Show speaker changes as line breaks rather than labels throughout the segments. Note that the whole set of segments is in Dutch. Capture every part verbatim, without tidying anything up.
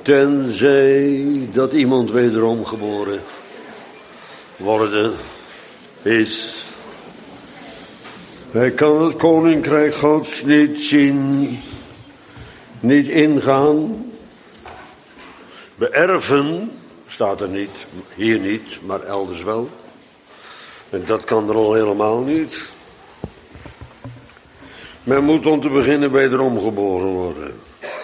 Tenzij dat iemand wederom geboren worden is. Hij kan het koninkrijk Gods niet zien, niet ingaan. Beërven staat er niet, hier niet, maar elders wel. En dat kan er al helemaal niet. Men moet om te beginnen wederom geboren worden.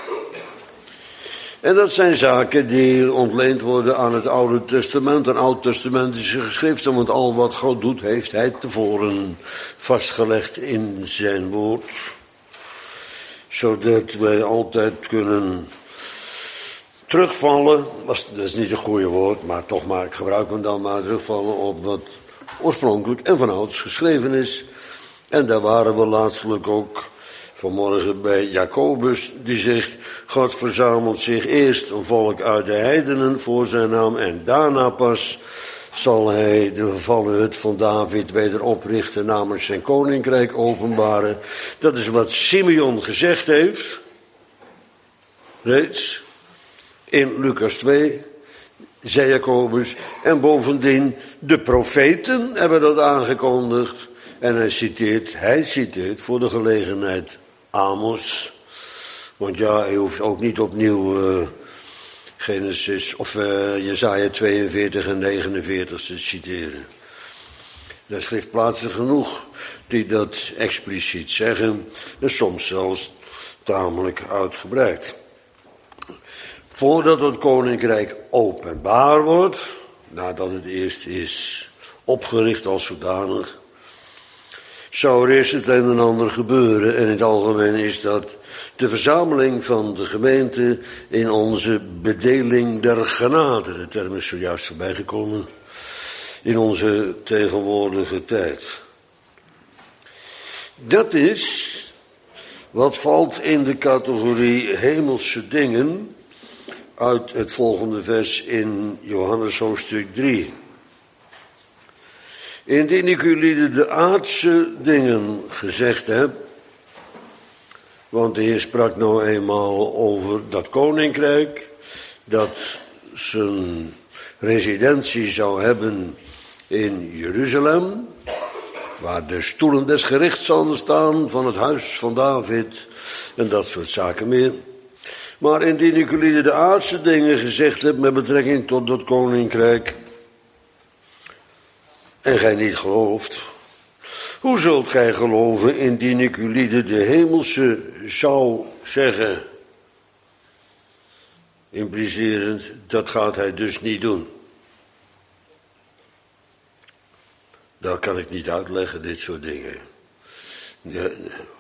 En dat zijn zaken die ontleend worden aan het Oude Testament. Een Oud-testamentische geschriften, want al wat God doet, heeft hij tevoren vastgelegd in zijn woord. Zodat wij altijd kunnen terugvallen, dat is niet een goede woord, maar toch maar, ik gebruik hem dan maar, terugvallen op wat oorspronkelijk en vanouds geschreven is. En daar waren we laatstelijk ook vanmorgen bij Jacobus, die zegt, God verzamelt zich eerst een volk uit de heidenen voor zijn naam en daarna pas zal hij de vervallen hut van David weder oprichten, namens zijn koninkrijk openbaren. Dat is wat Simeon gezegd heeft, reeds in Lucas twee, zei Jacobus, en bovendien de profeten hebben dat aangekondigd. En hij citeert, hij citeert voor de gelegenheid Amos. Want ja, hij hoeft ook niet opnieuw uh, Genesis of uh, Jesaja tweeënveertig en negenenveertig te citeren. Er schriftplaatsen genoeg die dat expliciet zeggen. En soms zelfs tamelijk uitgebreid. Voordat het koninkrijk openbaar wordt, nadat het eerst is opgericht als zodanig, zou er eerst het een en ander gebeuren. En in het algemeen is dat de verzameling van de gemeente in onze bedeling der genade. De term is zojuist voorbijgekomen in onze tegenwoordige tijd. Dat is wat valt in de categorie hemelse dingen uit het volgende vers in Johannes hoofdstuk drie. Indien ik jullie de aardse dingen gezegd heb, want de Heer sprak nou eenmaal over dat koninkrijk, dat zijn residentie zou hebben in Jeruzalem, waar de stoelen des gerichts zouden staan van het huis van David en dat soort zaken meer. Maar indien ik jullie de aardse dingen gezegd heb met betrekking tot dat koninkrijk, en gij niet gelooft, hoe zult gij geloven indien ik jullie de hemelse zou zeggen? Implicerend, dat gaat hij dus niet doen. Dat kan ik niet uitleggen, dit soort dingen. De,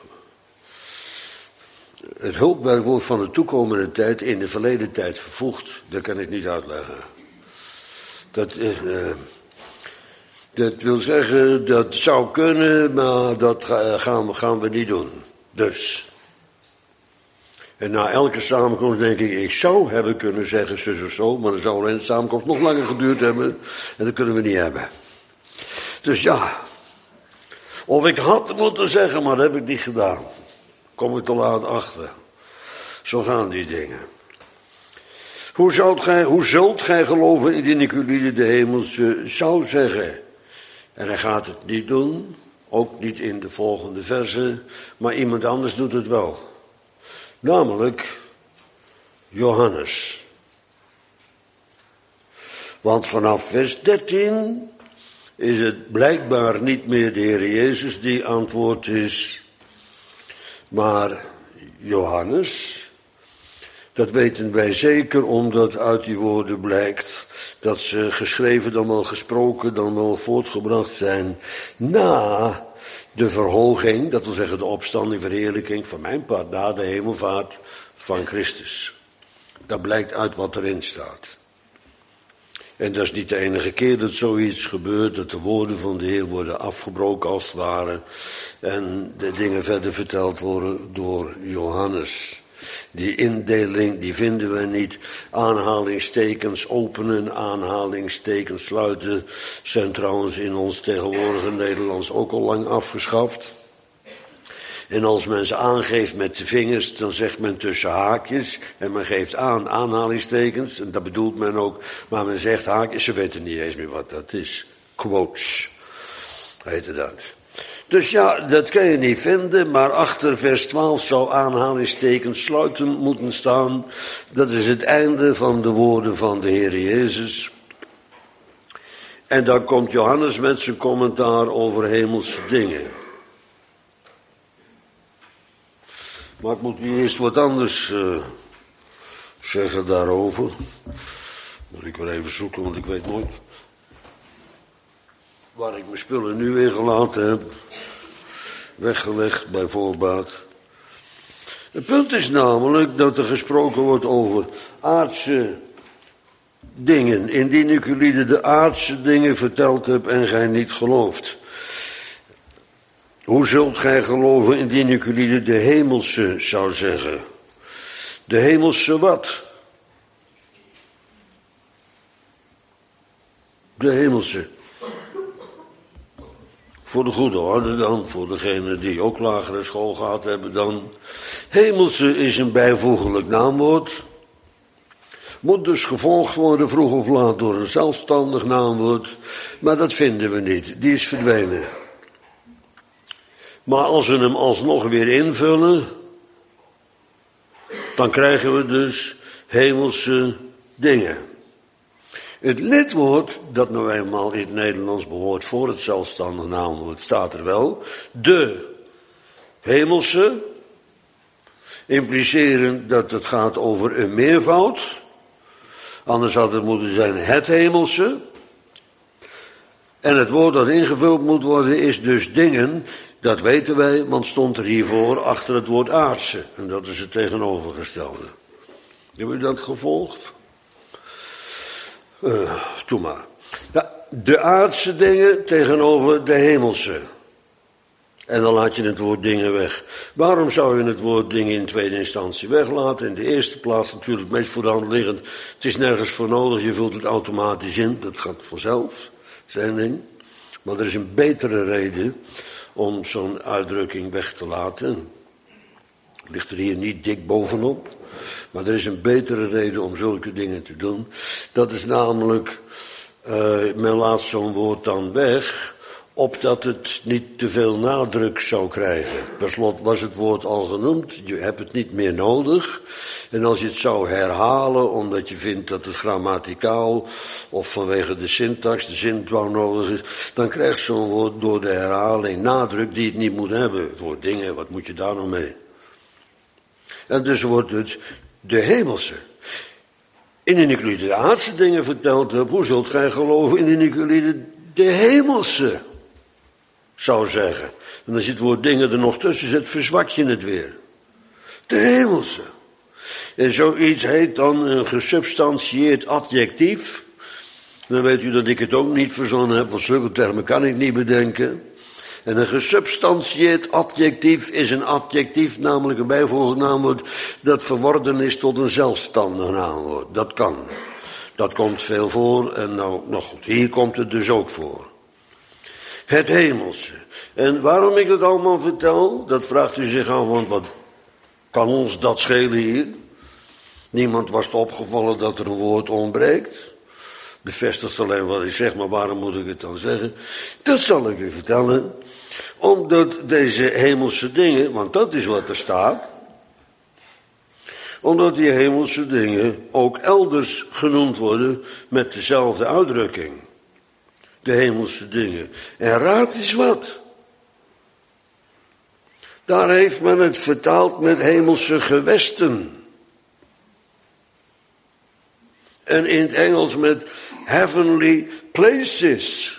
het hulpwerkwoord van de toekomende tijd in de verleden tijd vervoegd, dat kan ik niet uitleggen. Dat is... Uh, Dat wil zeggen, dat zou kunnen, maar dat gaan we, gaan we niet doen. Dus. En na elke samenkomst denk ik, ik zou hebben kunnen zeggen zus of zo, maar dan zou alleen de samenkomst nog langer geduurd hebben. En dat kunnen we niet hebben. Dus ja. Of ik had moeten zeggen, maar dat heb ik niet gedaan. Kom ik te laat achter. Zo gaan die dingen. Hoe zult gij, hoe zult gij geloven indien ik jullie de hemelse zou zeggen? En hij gaat het niet doen, ook niet in de volgende verse, maar iemand anders doet het wel. Namelijk Johannes. Want vanaf vers dertien is het blijkbaar niet meer de Heer Jezus die antwoord is, maar Johannes. Dat weten wij zeker, omdat uit die woorden blijkt dat ze geschreven, dan wel gesproken, dan wel voortgebracht zijn na de verhoging, dat wil zeggen de opstanding, verheerlijking, van mijn part na de hemelvaart van Christus. Dat blijkt uit wat erin staat. En dat is niet de enige keer dat zoiets gebeurt, dat de woorden van de Heer worden afgebroken als het ware en de dingen verder verteld worden door Johannes. Die indeling, die vinden we niet. Aanhalingstekens openen, aanhalingstekens sluiten, zijn trouwens in ons tegenwoordige Nederlands ook al lang afgeschaft. En als men ze aangeeft met de vingers, dan zegt men tussen haakjes. En men geeft aan aanhalingstekens. En dat bedoelt men ook. Maar men zegt haakjes, ze weten niet eens meer wat dat is. Quotes, heette dat. Dus ja, dat kan je niet vinden. Maar achter vers twaalf zou aanhalingstekens sluitend moeten staan. Dat is het einde van de woorden van de Heer Jezus. En dan komt Johannes met zijn commentaar over hemelse dingen. Maar ik moet nu eerst wat anders uh, zeggen daarover. Moet ik weer even zoeken, want ik weet nooit waar ik mijn spullen nu weer gelaten heb. Weggelegd bij voorbaat. Het punt is namelijk dat er gesproken wordt over aardse dingen. Indien ik jullie de aardse dingen verteld heb en gij niet gelooft. Hoe zult gij geloven indien ik jullie de hemelse zou zeggen? De hemelse wat? De hemelse. Voor de goede orde dan, voor degenen die ook lagere school gehad hebben dan. Hemelse is een bijvoeglijk naamwoord. Moet dus gevolgd worden vroeg of laat door een zelfstandig naamwoord. Maar dat vinden we niet, die is verdwenen. Maar als we hem alsnog weer invullen, dan krijgen we dus hemelse dingen. Het lidwoord, dat nou eenmaal in het Nederlands behoort voor het zelfstandig naamwoord, staat er wel. De hemelse, impliceren dat het gaat over een meervoud. Anders had het moeten zijn het hemelse. En het woord dat ingevuld moet worden is dus dingen. Dat weten wij, want stond er hiervoor achter het woord aardse. En dat is het tegenovergestelde. Hebben u dat gevolgd? Uh, doe maar. Ja, de aardse dingen tegenover de hemelse. En dan laat je het woord dingen weg. Waarom zou je het woord dingen in tweede instantie weglaten? In de eerste plaats natuurlijk meest voor de hand liggend. Het is nergens voor nodig, je vult het automatisch in. Dat gaat vanzelf, zijn ding. Maar er is een betere reden om zo'n uitdrukking weg te laten. Ligt er hier niet dik bovenop. Maar er is een betere reden om zulke dingen te doen. Dat is namelijk, uh, men laat zo'n woord dan weg, opdat het niet te veel nadruk zou krijgen. Per slot was het woord al genoemd, je hebt het niet meer nodig. En als je het zou herhalen, omdat je vindt dat het grammaticaal of vanwege de syntax, de zintouw nodig is, dan krijgt zo'n woord door de herhaling nadruk die het niet moet hebben. Het woord dingen, wat moet je daar nou mee? En dus wordt het de hemelse. Indien ik jullie de aardse dingen verteld heb, hoe zult gij geloven indien ik jullie de, de hemelse zou zeggen? En als je het woord dingen er nog tussen zet, verzwak je het weer. De hemelse. En zoiets heet dan een gesubstantieerd adjectief. Dan weet u dat ik het ook niet verzonnen heb, want zulke termen kan ik niet bedenken. En een gesubstantieerd adjectief is een adjectief, namelijk een bijvoeglijk naamwoord, dat verworden is tot een zelfstandig naamwoord. Dat kan. Dat komt veel voor en nou, nou goed, hier komt het dus ook voor. Het hemelse. En waarom ik dat allemaal vertel, dat vraagt u zich af, want wat kan ons dat schelen hier? Niemand was opgevallen dat er een woord ontbreekt. Bevestigt alleen wat ik zeg, maar waarom moet ik het dan zeggen? Dat zal ik u vertellen. Omdat deze hemelse dingen, want dat is wat er staat, omdat die hemelse dingen ook elders genoemd worden met dezelfde uitdrukking. De hemelse dingen. En raad eens wat. Daar heeft men het vertaald met hemelse gewesten. En in het Engels met heavenly places.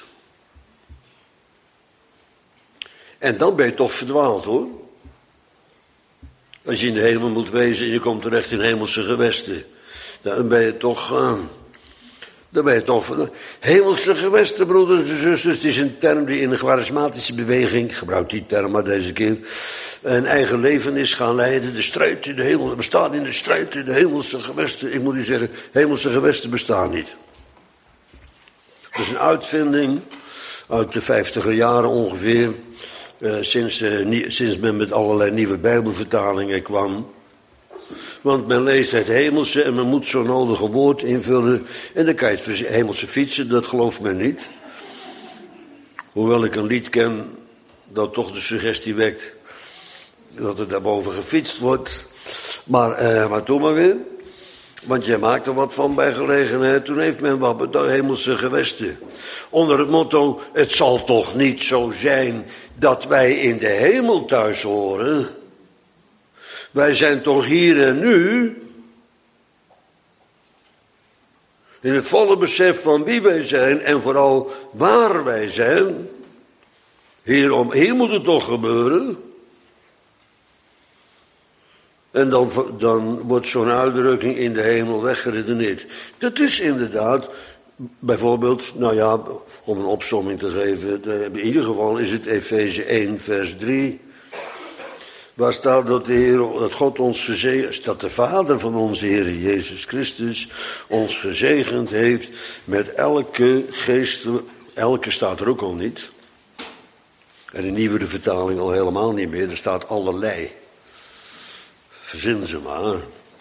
En dan ben je toch verdwaald hoor. Als je in de hemel moet wezen en je komt terecht in hemelse gewesten. Dan ben je toch, uh, dan ben je toch verdwaald. Hemelse gewesten, broeders en zusters, het is een term die in de charismatische beweging, ik gebruik die term maar deze keer, een eigen leven is gaan leiden. De strijd in de hemel, we staan in de strijd in de hemelse gewesten. Ik moet u zeggen, hemelse gewesten bestaan niet. Het is een uitvinding uit de vijftiger jaren ongeveer Uh, sinds, uh, nie, sinds men met allerlei nieuwe bijbelvertalingen kwam. Want men leest het hemelse en men moet zo'n nodige woord invullen. En dan kan je het hemelse fietsen, dat gelooft men niet. Hoewel ik een lied ken dat toch de suggestie wekt dat er daarboven gefietst wordt. Maar, uh, maar doe maar weer. Want jij maakt er wat van bij gelegenheid. Toen heeft men wat met de hemelse gewesten. Onder het motto, het zal toch niet zo zijn dat wij in de hemel thuis horen. Wij zijn toch hier en nu. In het volle besef van wie wij zijn en vooral waar wij zijn. Hier, om, hier moet het toch gebeuren. En dan, dan wordt zo'n uitdrukking in de hemel weggeredeneerd. Dat is inderdaad, bijvoorbeeld, nou ja, om een opsomming te geven, in ieder geval is het Efeze één vers drie. Waar staat dat de Heer, dat God ons gezegend, dat de Vader van onze Heer Jezus Christus ons gezegend heeft met elke geest, elke staat er ook al niet. En in nieuwere vertaling al helemaal niet meer, er staat allerlei. Verzin ze maar.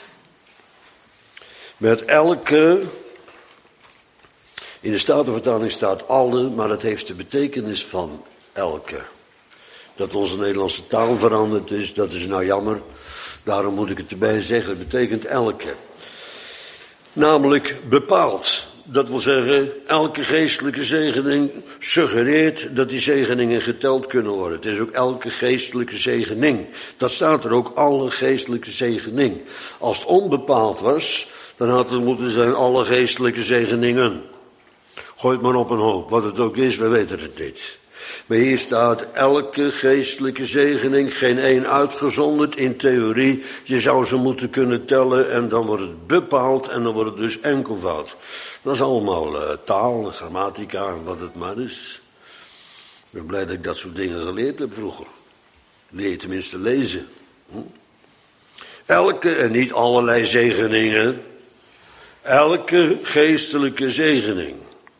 Met elke, in de Statenvertaling staat alle, maar het heeft de betekenis van elke. Dat onze Nederlandse taal veranderd is, dat is nou jammer. Daarom moet ik het erbij zeggen, het betekent elke. Namelijk bepaald. Dat wil zeggen, elke geestelijke zegening suggereert dat die zegeningen geteld kunnen worden. Het is ook elke geestelijke zegening. Dat staat er ook, alle geestelijke zegening. Als het onbepaald was, dan had het moeten zijn alle geestelijke zegeningen. Gooi het maar op een hoop, wat het ook is, we weten het niet. Maar hier staat elke geestelijke zegening, geen één uitgezonderd in theorie. Je zou ze moeten kunnen tellen en dan wordt het bepaald en dan wordt het dus enkelvoud. Dat is allemaal uh, taal, grammatica en wat het maar is. Ik ben blij dat ik dat soort dingen geleerd heb vroeger. Leer je tenminste lezen. Hm? Elke, en niet allerlei zegeningen, elke geestelijke zegening.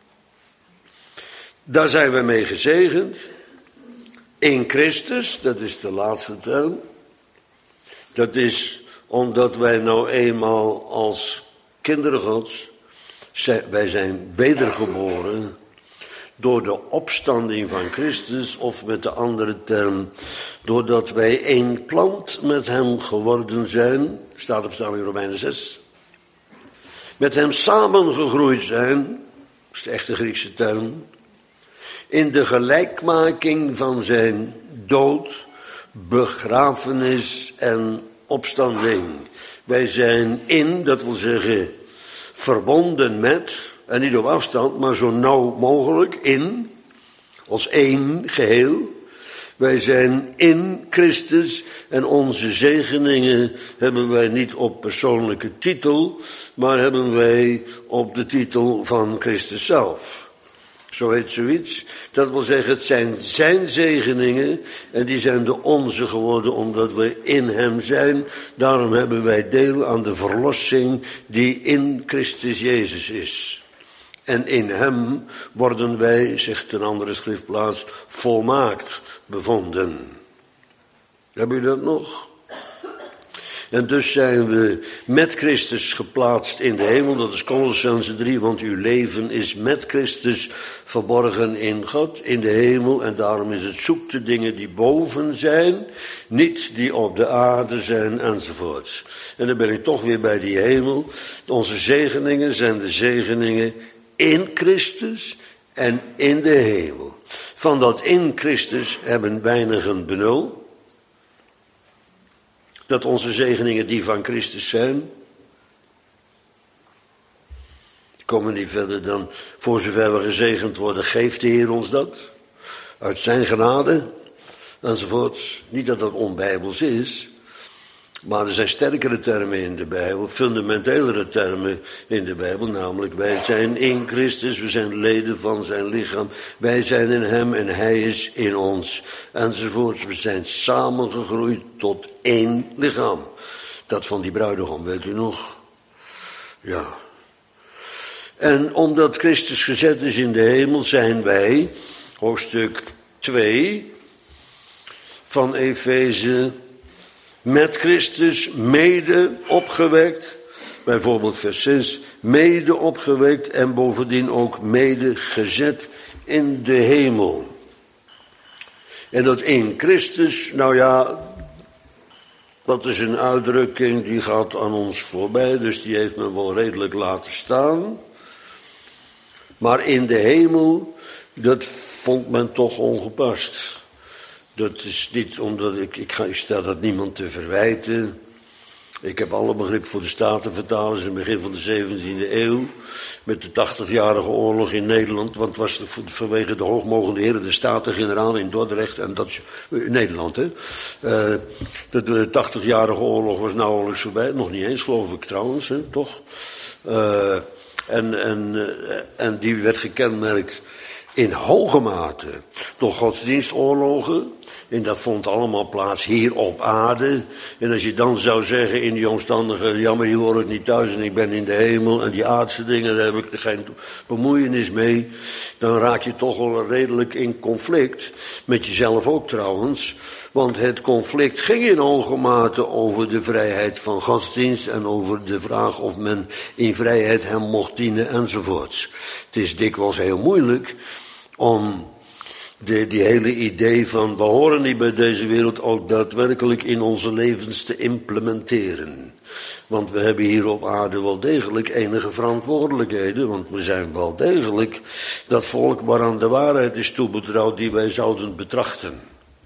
Daar zijn we mee gezegend. In Christus, dat is de laatste term. Dat is omdat wij nou eenmaal als kinderen Gods, wij zijn wedergeboren door de opstanding van Christus, of met de andere term, doordat wij één plant met hem geworden zijn, staat de vertaling Romeinen zes. Met hem samengegroeid zijn, dat is de echte Griekse term, in de gelijkmaking van zijn dood, begrafenis en opstanding. Wij zijn in, dat wil zeggen, verbonden met, en niet op afstand, maar zo nauw mogelijk in, als één geheel. Wij zijn in Christus en onze zegeningen hebben wij niet op persoonlijke titel, maar hebben wij op de titel van Christus zelf. Zo heet zoiets. Dat wil zeggen, het zijn zijn zegeningen en die zijn de onze geworden omdat we in hem zijn. Daarom hebben wij deel aan de verlossing die in Christus Jezus is. En in hem worden wij, zegt een andere schriftplaats, volmaakt bevonden. Hebben jullie dat nog? En dus zijn we met Christus geplaatst in de hemel. Dat is Kolossenzen drie, want uw leven is met Christus verborgen in God, in de hemel. En daarom is het zoek de dingen die boven zijn, niet die op de aarde zijn, enzovoorts. En dan ben ik toch weer bij die hemel. Onze zegeningen zijn de zegeningen in Christus en in de hemel. Van dat in Christus hebben weinigen benul. Dat onze zegeningen die van Christus zijn. Komen niet verder dan, voor zover we gezegend worden, geeft de Heer ons dat. Uit zijn genade, enzovoorts. Niet dat dat onbijbels is. Maar er zijn sterkere termen in de Bijbel, fundamentelere termen in de Bijbel. Namelijk, wij zijn in Christus, we zijn leden van zijn lichaam. Wij zijn in hem en hij is in ons. Enzovoorts, we zijn samengegroeid tot één lichaam. Dat van die bruidegom, weet u nog? Ja. En omdat Christus gezet is in de hemel, zijn wij, hoofdstuk twee... van Efeze, met Christus mede opgewekt. Bijvoorbeeld vers zes, mede opgewekt en bovendien ook mede gezet in de hemel. En dat in Christus, nou ja, dat is een uitdrukking die gaat aan ons voorbij, dus die heeft men wel redelijk laten staan. Maar in de hemel, dat vond men toch ongepast. Dat is niet omdat ik, ik, ga, ik stel dat niemand te verwijten. Ik heb alle begrip voor de Statenvertalers in het begin van de zeventiende eeuw. Met de tachtigjarige oorlog in Nederland. Want het was vanwege de hoogmogende heren, de Staten-Generaal in Dordrecht. En dat is in Nederland, hè. Uh, de, de tachtigjarige oorlog was nauwelijks voorbij. Nog niet eens, geloof ik trouwens, hè, toch? Uh, en, en, uh, en die werd gekenmerkt in hoge mate door godsdienstoorlogen. En dat vond allemaal plaats hier op aarde. En als je dan zou zeggen in die omstandigheden, ja maar hier hoor ik niet thuis en ik ben in de hemel. En die aardse dingen, daar heb ik er geen bemoeienis mee. Dan raak je toch wel redelijk in conflict. Met jezelf ook trouwens. Want het conflict ging in hoge mate over de vrijheid van godsdienst. En over de vraag of men in vrijheid hem mocht dienen enzovoorts. Het is dikwijls heel moeilijk om De, die hele idee van we horen niet bij deze wereld ook daadwerkelijk in onze levens te implementeren. Want we hebben hier op aarde wel degelijk enige verantwoordelijkheden. Want we zijn wel degelijk dat volk waaraan de waarheid is toebetrouwd die wij zouden betrachten.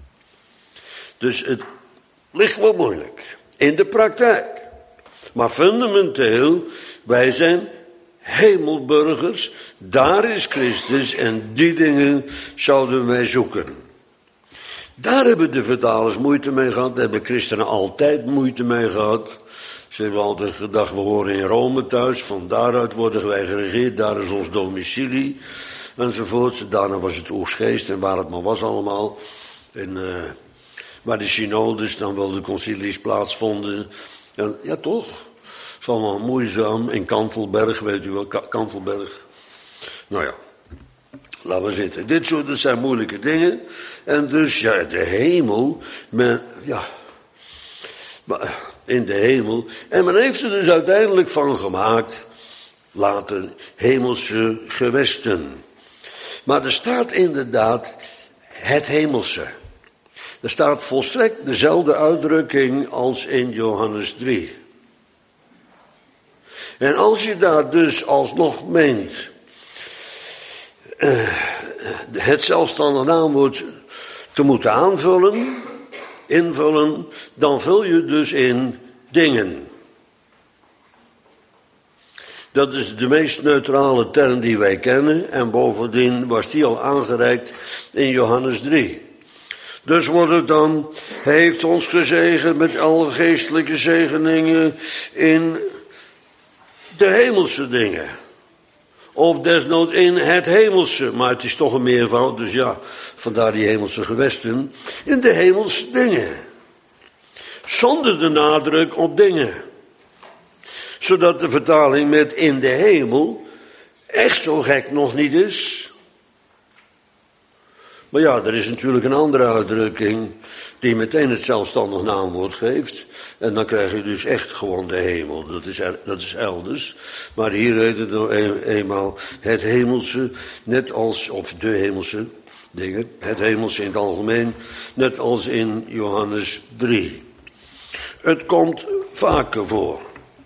Dus het ligt wel moeilijk in de praktijk. Maar fundamenteel, wij zijn hemelburgers, daar is Christus en die dingen zouden wij zoeken. Daar hebben de vertalers moeite mee gehad, daar hebben christenen altijd moeite mee gehad. Ze hebben altijd gedacht, we horen in Rome thuis, van daaruit worden wij geregeerd, daar is ons domicilie, enzovoort. Daarna was het Oegstgeest en waar het maar was allemaal. En, uh, waar de synodes dan wel de concilies plaatsvonden. En, ja toch? Het is allemaal moeizaam. In Kantelberg, weet u wel, Kantelberg. Nou ja, laten we zitten. Dit soort, dat zijn moeilijke dingen. En dus, ja, de hemel, men, ja, in de hemel. En men heeft er dus uiteindelijk van gemaakt, later, hemelse gewesten. Maar er staat inderdaad het hemelse. Er staat volstrekt dezelfde uitdrukking als in Johannes drie. En als je daar dus alsnog meent uh, het zelfstandig naamwoord te moeten aanvullen, invullen, dan vul je dus in dingen. Dat is de meest neutrale term die wij kennen en bovendien was die al aangereikt in Johannes drie. Dus wordt het dan, hij heeft ons gezegend met alle geestelijke zegeningen in de hemelse dingen. Of desnoods in het hemelse, maar het is toch een meervoud, dus ja, vandaar die hemelse gewesten. In de hemelse dingen. Zonder de nadruk op dingen. Zodat de vertaling met in de hemel echt zo gek nog niet is. Maar ja, er is natuurlijk een andere uitdrukking die meteen het zelfstandig naamwoord geeft. En dan krijg je dus echt gewoon de hemel. Dat is, er, dat is elders. Maar hier heet het nou een, eenmaal het hemelse, net als, of de hemelse dingen, het hemelse in het algemeen, net als in Johannes drie. Het komt vaker voor.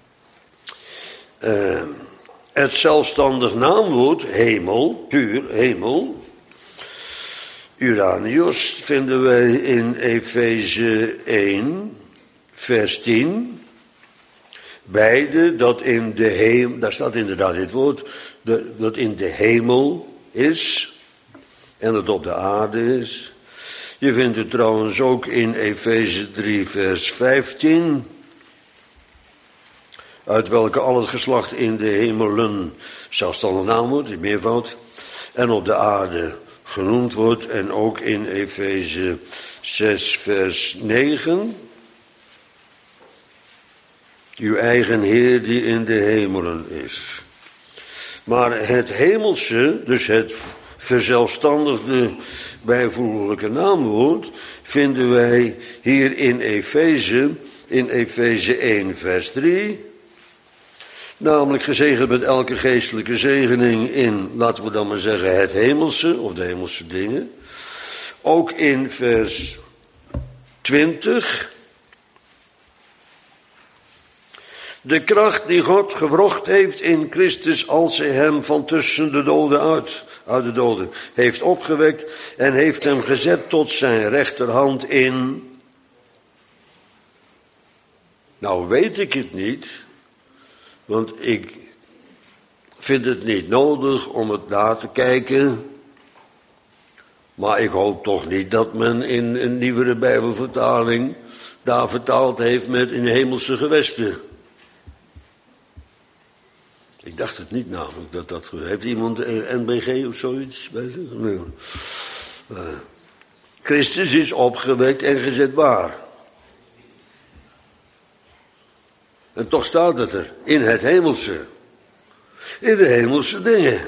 Uh, het zelfstandig naamwoord, hemel, puur hemel, Uranios, vinden wij in Efeze één, vers tien. Beide, dat in de hemel, daar staat inderdaad dit woord, de, dat in de hemel is en dat op de aarde is. Je vindt het trouwens ook in Efeze drie, vers vijftien. Uit welke al het geslacht in de hemelen zelfstandig naamwoord, in meervoud, en op de aarde genoemd wordt. En ook in Efeze zes, vers negen. Uw eigen Heer die in de hemelen is. Maar het hemelse, dus het verzelfstandigde bijvoeglijke naamwoord vinden wij hier in Efeze, in Efeze één vers drie. Namelijk gezegend met elke geestelijke zegening in, laten we dan maar zeggen, het hemelse of de hemelse dingen. Ook in vers twintig. De kracht die God gewrocht heeft in Christus als hij hem van tussen de doden uit, uit de doden heeft opgewekt en heeft hem gezet tot zijn rechterhand in. Nou weet ik het niet, want ik vind het niet nodig om het na te kijken. Maar ik hoop toch niet dat men in een nieuwere Bijbelvertaling daar vertaald heeft met in hemelse gewesten. Ik dacht het niet namelijk dat dat... Heeft iemand N B G of zoiets bij zich? Nee. Uh, Christus is opgewekt en gezet waar. En toch staat het er. In het hemelse. In de hemelse dingen.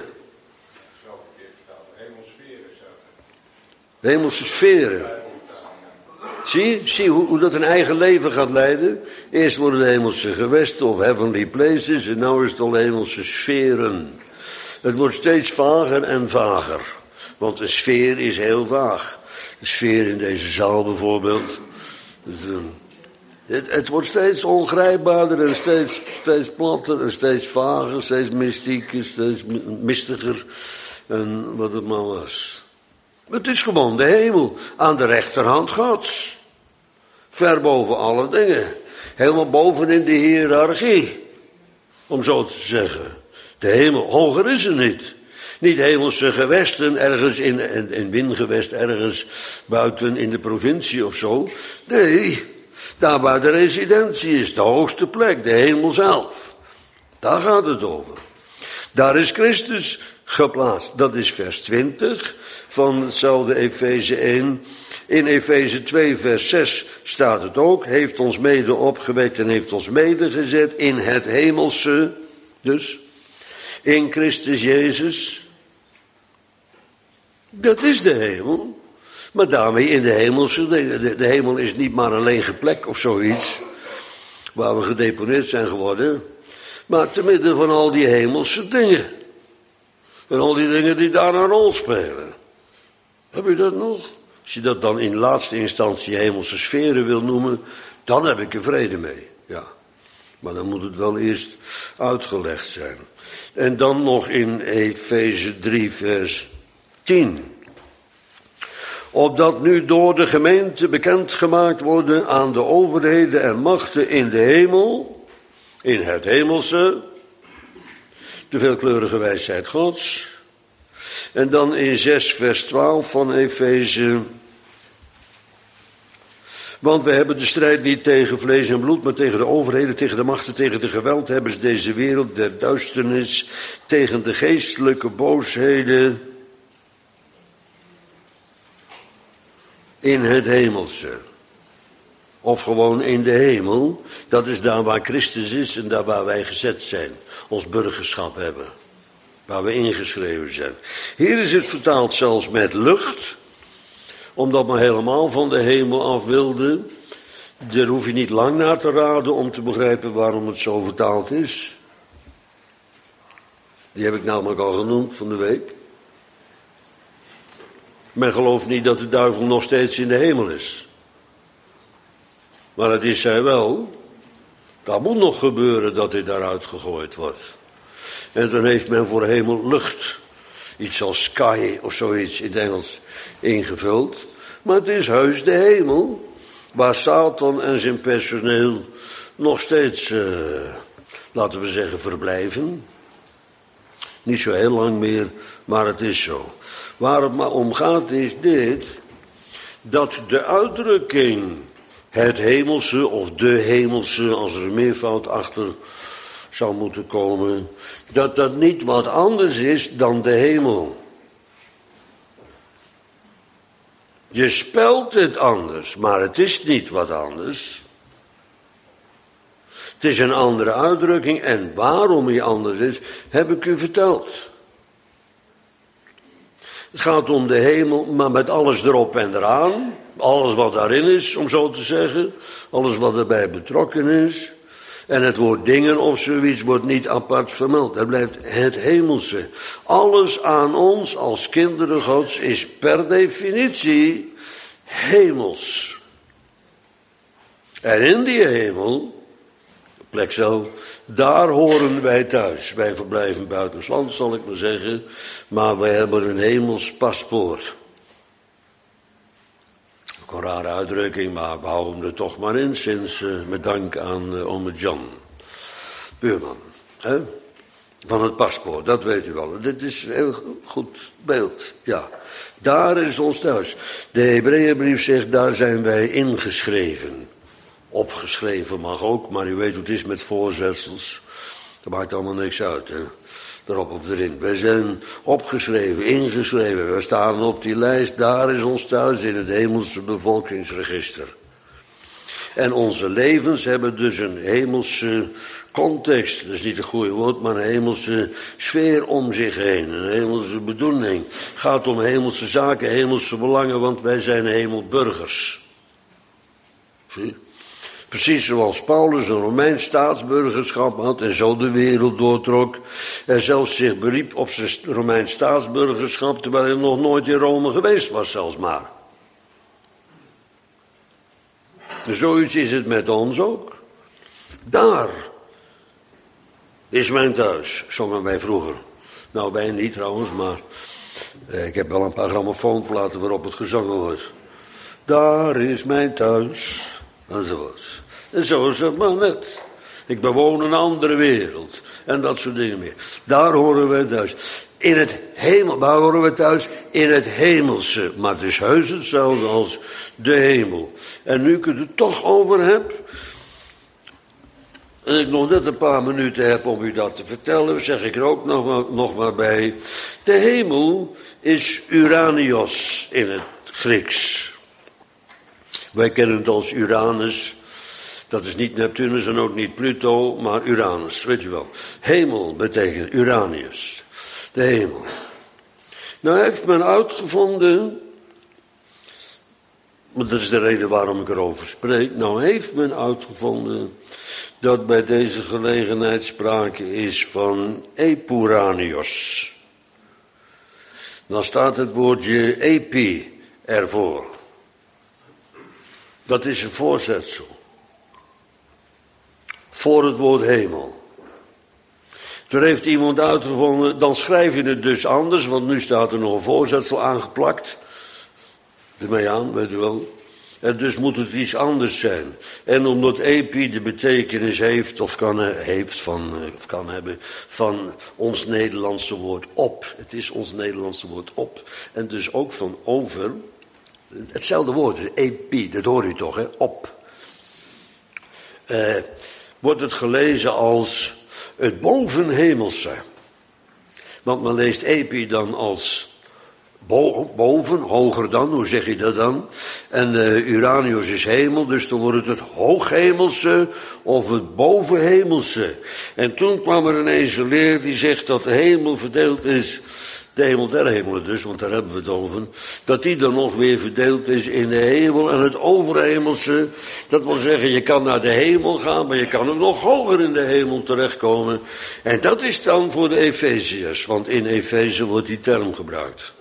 De hemelse sferen. Zie, zie hoe, hoe dat een eigen leven gaat leiden. Eerst worden de hemelse gewesten of heavenly places en nu is het al hemelse sferen. Het wordt steeds vager en vager. Want een sfeer is heel vaag. De sfeer in deze zaal bijvoorbeeld. Dus, uh, het, het wordt steeds ongrijpbaarder en steeds, steeds platter en steeds vager, steeds mystieker, steeds mistiger en wat het maar was. Het is gewoon de hemel aan de rechterhand Gods. Ver boven alle dingen. Helemaal boven in de hiërarchie. Om zo te zeggen. De hemel, hoger is er niet. Niet hemelse gewesten ergens in, in, in windgewest ergens buiten in de provincie of zo. Nee, daar waar de residentie is, de hoogste plek, de hemel zelf. Daar gaat het over. Daar is Christus geplaatst. Dat is vers twintig van hetzelfde Efeze één. In Efeze twee vers zes staat het ook. Heeft ons mede opgewekt en heeft ons mede gezet in het hemelse. Dus in Christus Jezus. Dat is de hemel. Maar daarmee in de hemelse. De, de hemel is niet maar een lege plek of zoiets. Waar we gedeponeerd zijn geworden. Maar te midden van al die hemelse dingen. En al die dingen die daar een rol spelen. Heb je dat nog? Als je dat dan in laatste instantie hemelse sferen wil noemen, dan heb ik er vrede mee. Ja. Maar dan moet het wel eerst uitgelegd zijn. En dan nog in Efeze drie vers tien. Opdat nu door de gemeente bekendgemaakt worden aan de overheden en machten in de hemel, in het hemelse, de veelkleurige wijsheid Gods. En dan in zes vers twaalf van Efeze. Want we hebben de strijd niet tegen vlees en bloed, maar tegen de overheden, tegen de machten, tegen de geweldhebbers deze wereld der duisternis, tegen de geestelijke boosheden in het hemelse. Of gewoon in de hemel. Dat is daar waar Christus is en daar waar wij gezet zijn. Ons burgerschap hebben. Waar we ingeschreven zijn. Hier is het vertaald zelfs met lucht. Omdat men helemaal van de hemel af wilde. Daar hoef je niet lang naar te raden om te begrijpen waarom het zo vertaald is. Die heb ik namelijk al genoemd van de week. Men gelooft niet dat de duivel nog steeds in de hemel is. Maar het is hij wel. Dat moet nog gebeuren dat hij daaruit gegooid wordt. En dan heeft men voor hemel lucht. Iets als sky of zoiets in het Engels ingevuld. Maar het is heus de hemel. Waar Satan en zijn personeel nog steeds, uh, laten we zeggen, verblijven. Niet zo heel lang meer, maar het is zo. Waar het maar om gaat is dit. Dat de uitdrukking het hemelse of de hemelse, als er een meervoud achter zou moeten komen, dat dat niet wat anders is dan de hemel. Je spelt het anders, maar het is niet wat anders. Het is een andere uitdrukking en waarom hij anders is, heb ik u verteld. Het gaat om de hemel, maar met alles erop en eraan. Alles wat daarin is, om zo te zeggen. Alles wat erbij betrokken is. En het woord dingen of zoiets wordt niet apart vermeld. Het blijft het hemelse. Alles aan ons als kinderen Gods is per definitie hemels. En in die hemel, plek zelf, daar horen wij thuis. Wij verblijven buitensland, zal ik maar zeggen. Maar wij hebben een hemels paspoort. Ook een rare uitdrukking, maar we houden hem er toch maar in. Sinds uh, met dank aan uh, ome John Buurman. Hè? Van het paspoort, dat weet u wel. Dit is een heel goed beeld, ja. Daar is ons thuis. De Hebreeënbrief zegt, daar zijn wij ingeschreven. Opgeschreven mag ook, maar u weet hoe het is met voorzetsels. Dat maakt allemaal niks uit, hè. Erop of erin. Wij zijn opgeschreven, ingeschreven. We staan op die lijst, daar is ons thuis in het hemelse bevolkingsregister. En onze levens hebben dus een hemelse context. Dat is niet een goede woord, maar een hemelse sfeer om zich heen. Een hemelse bedoeling. Het gaat om hemelse zaken, hemelse belangen, want wij zijn hemelburgers. Zie? Precies zoals Paulus een Romeins staatsburgerschap had en zo de wereld doortrok. En zelfs zich beriep op zijn Romeins staatsburgerschap, terwijl hij nog nooit in Rome geweest was zelfs maar. En zoiets is het met ons ook. Daar is mijn thuis, zongen wij vroeger. Nou, wij niet trouwens, maar eh, ik heb wel een paar grammofoonplaten waarop het gezongen wordt. Daar is mijn thuis, enzovoorts. En zo is het maar net. Ik bewoon een andere wereld. En dat soort dingen meer. Daar horen we thuis. In het hemel, waar horen we thuis? In het hemelse. Maar het is heus hetzelfde als de hemel. En nu ik het er toch over heb. En ik nog net een paar minuten heb om u dat te vertellen, zeg ik er ook nog maar, nog maar bij. De hemel is Uranios in het Grieks. Wij kennen het als Uranus. Dat is niet Neptunus en ook niet Pluto, maar Uranus, weet je wel. Hemel betekent Uranius. De hemel. Nou heeft men uitgevonden, maar dat is de reden waarom ik erover spreek. Nou heeft men uitgevonden dat bij deze gelegenheid sprake is van Epuranios. Dan staat het woordje epi ervoor. Dat is een voorzetsel. Voor het woord hemel. Toen heeft iemand uitgevonden, dan schrijf je het dus anders, want nu staat er nog een voorzetsel aangeplakt. Ermee aan, weet u wel. En dus moet het iets anders zijn. En omdat epi de betekenis heeft, of kan, heeft van, of kan hebben, van ons Nederlandse woord op. Het is ons Nederlandse woord op. En dus ook van over. Hetzelfde woord is epi, dat hoor u toch, hè? Op. Eh, wordt het gelezen als het bovenhemelse. Want men leest epi dan als boven, hoger dan, hoe zeg je dat dan? En uh, Uranius is hemel, dus dan wordt het het hooghemelse of het bovenhemelse. En toen kwam er ineens een leer die zegt dat de hemel verdeeld is, de hemel der hemelen dus, want daar hebben we het over, dat die dan nog weer verdeeld is in de hemel en het overhemelse. Dat wil zeggen, je kan naar de hemel gaan, maar je kan ook nog hoger in de hemel terechtkomen. En dat is dan voor de Efeziërs, want in Efeze wordt die term gebruikt.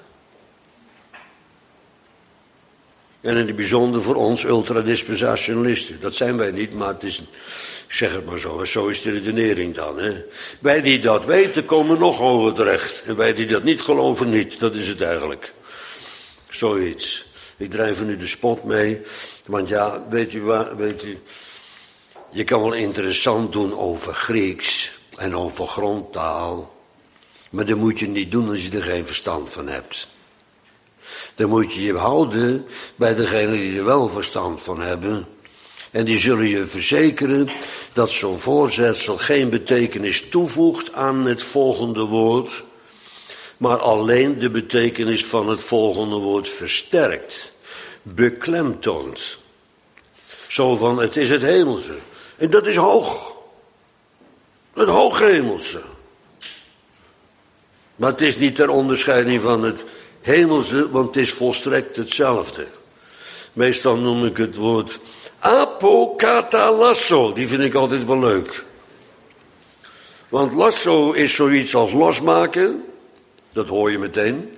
En in het bijzonder voor ons ultradispensationalisten. Dat zijn wij niet, maar het is, ik zeg het maar zo, zo is de redenering dan. Hè. Wij die dat weten, komen nog over terecht. En wij die dat niet geloven, niet. Dat is het eigenlijk. Zoiets. Ik drijf er nu de spot mee. Want ja, weet u waar, weet u, je kan wel interessant doen over Grieks en over grondtaal. Maar dat moet je niet doen als je er geen verstand van hebt. Dan moet je je houden bij degenen die er wel verstand van hebben. En die zullen je verzekeren dat zo'n voorzetsel geen betekenis toevoegt aan het volgende woord, maar alleen de betekenis van het volgende woord versterkt, beklemtoont. Zo van, het is het hemelse. En dat is hoog. Het hooghemelse. Maar het is niet ter onderscheiding van het hemelse, want het is volstrekt hetzelfde. Meestal noem ik het woord apokatalasso. Die vind ik altijd wel leuk. Want lasso is zoiets als losmaken. Dat hoor je meteen.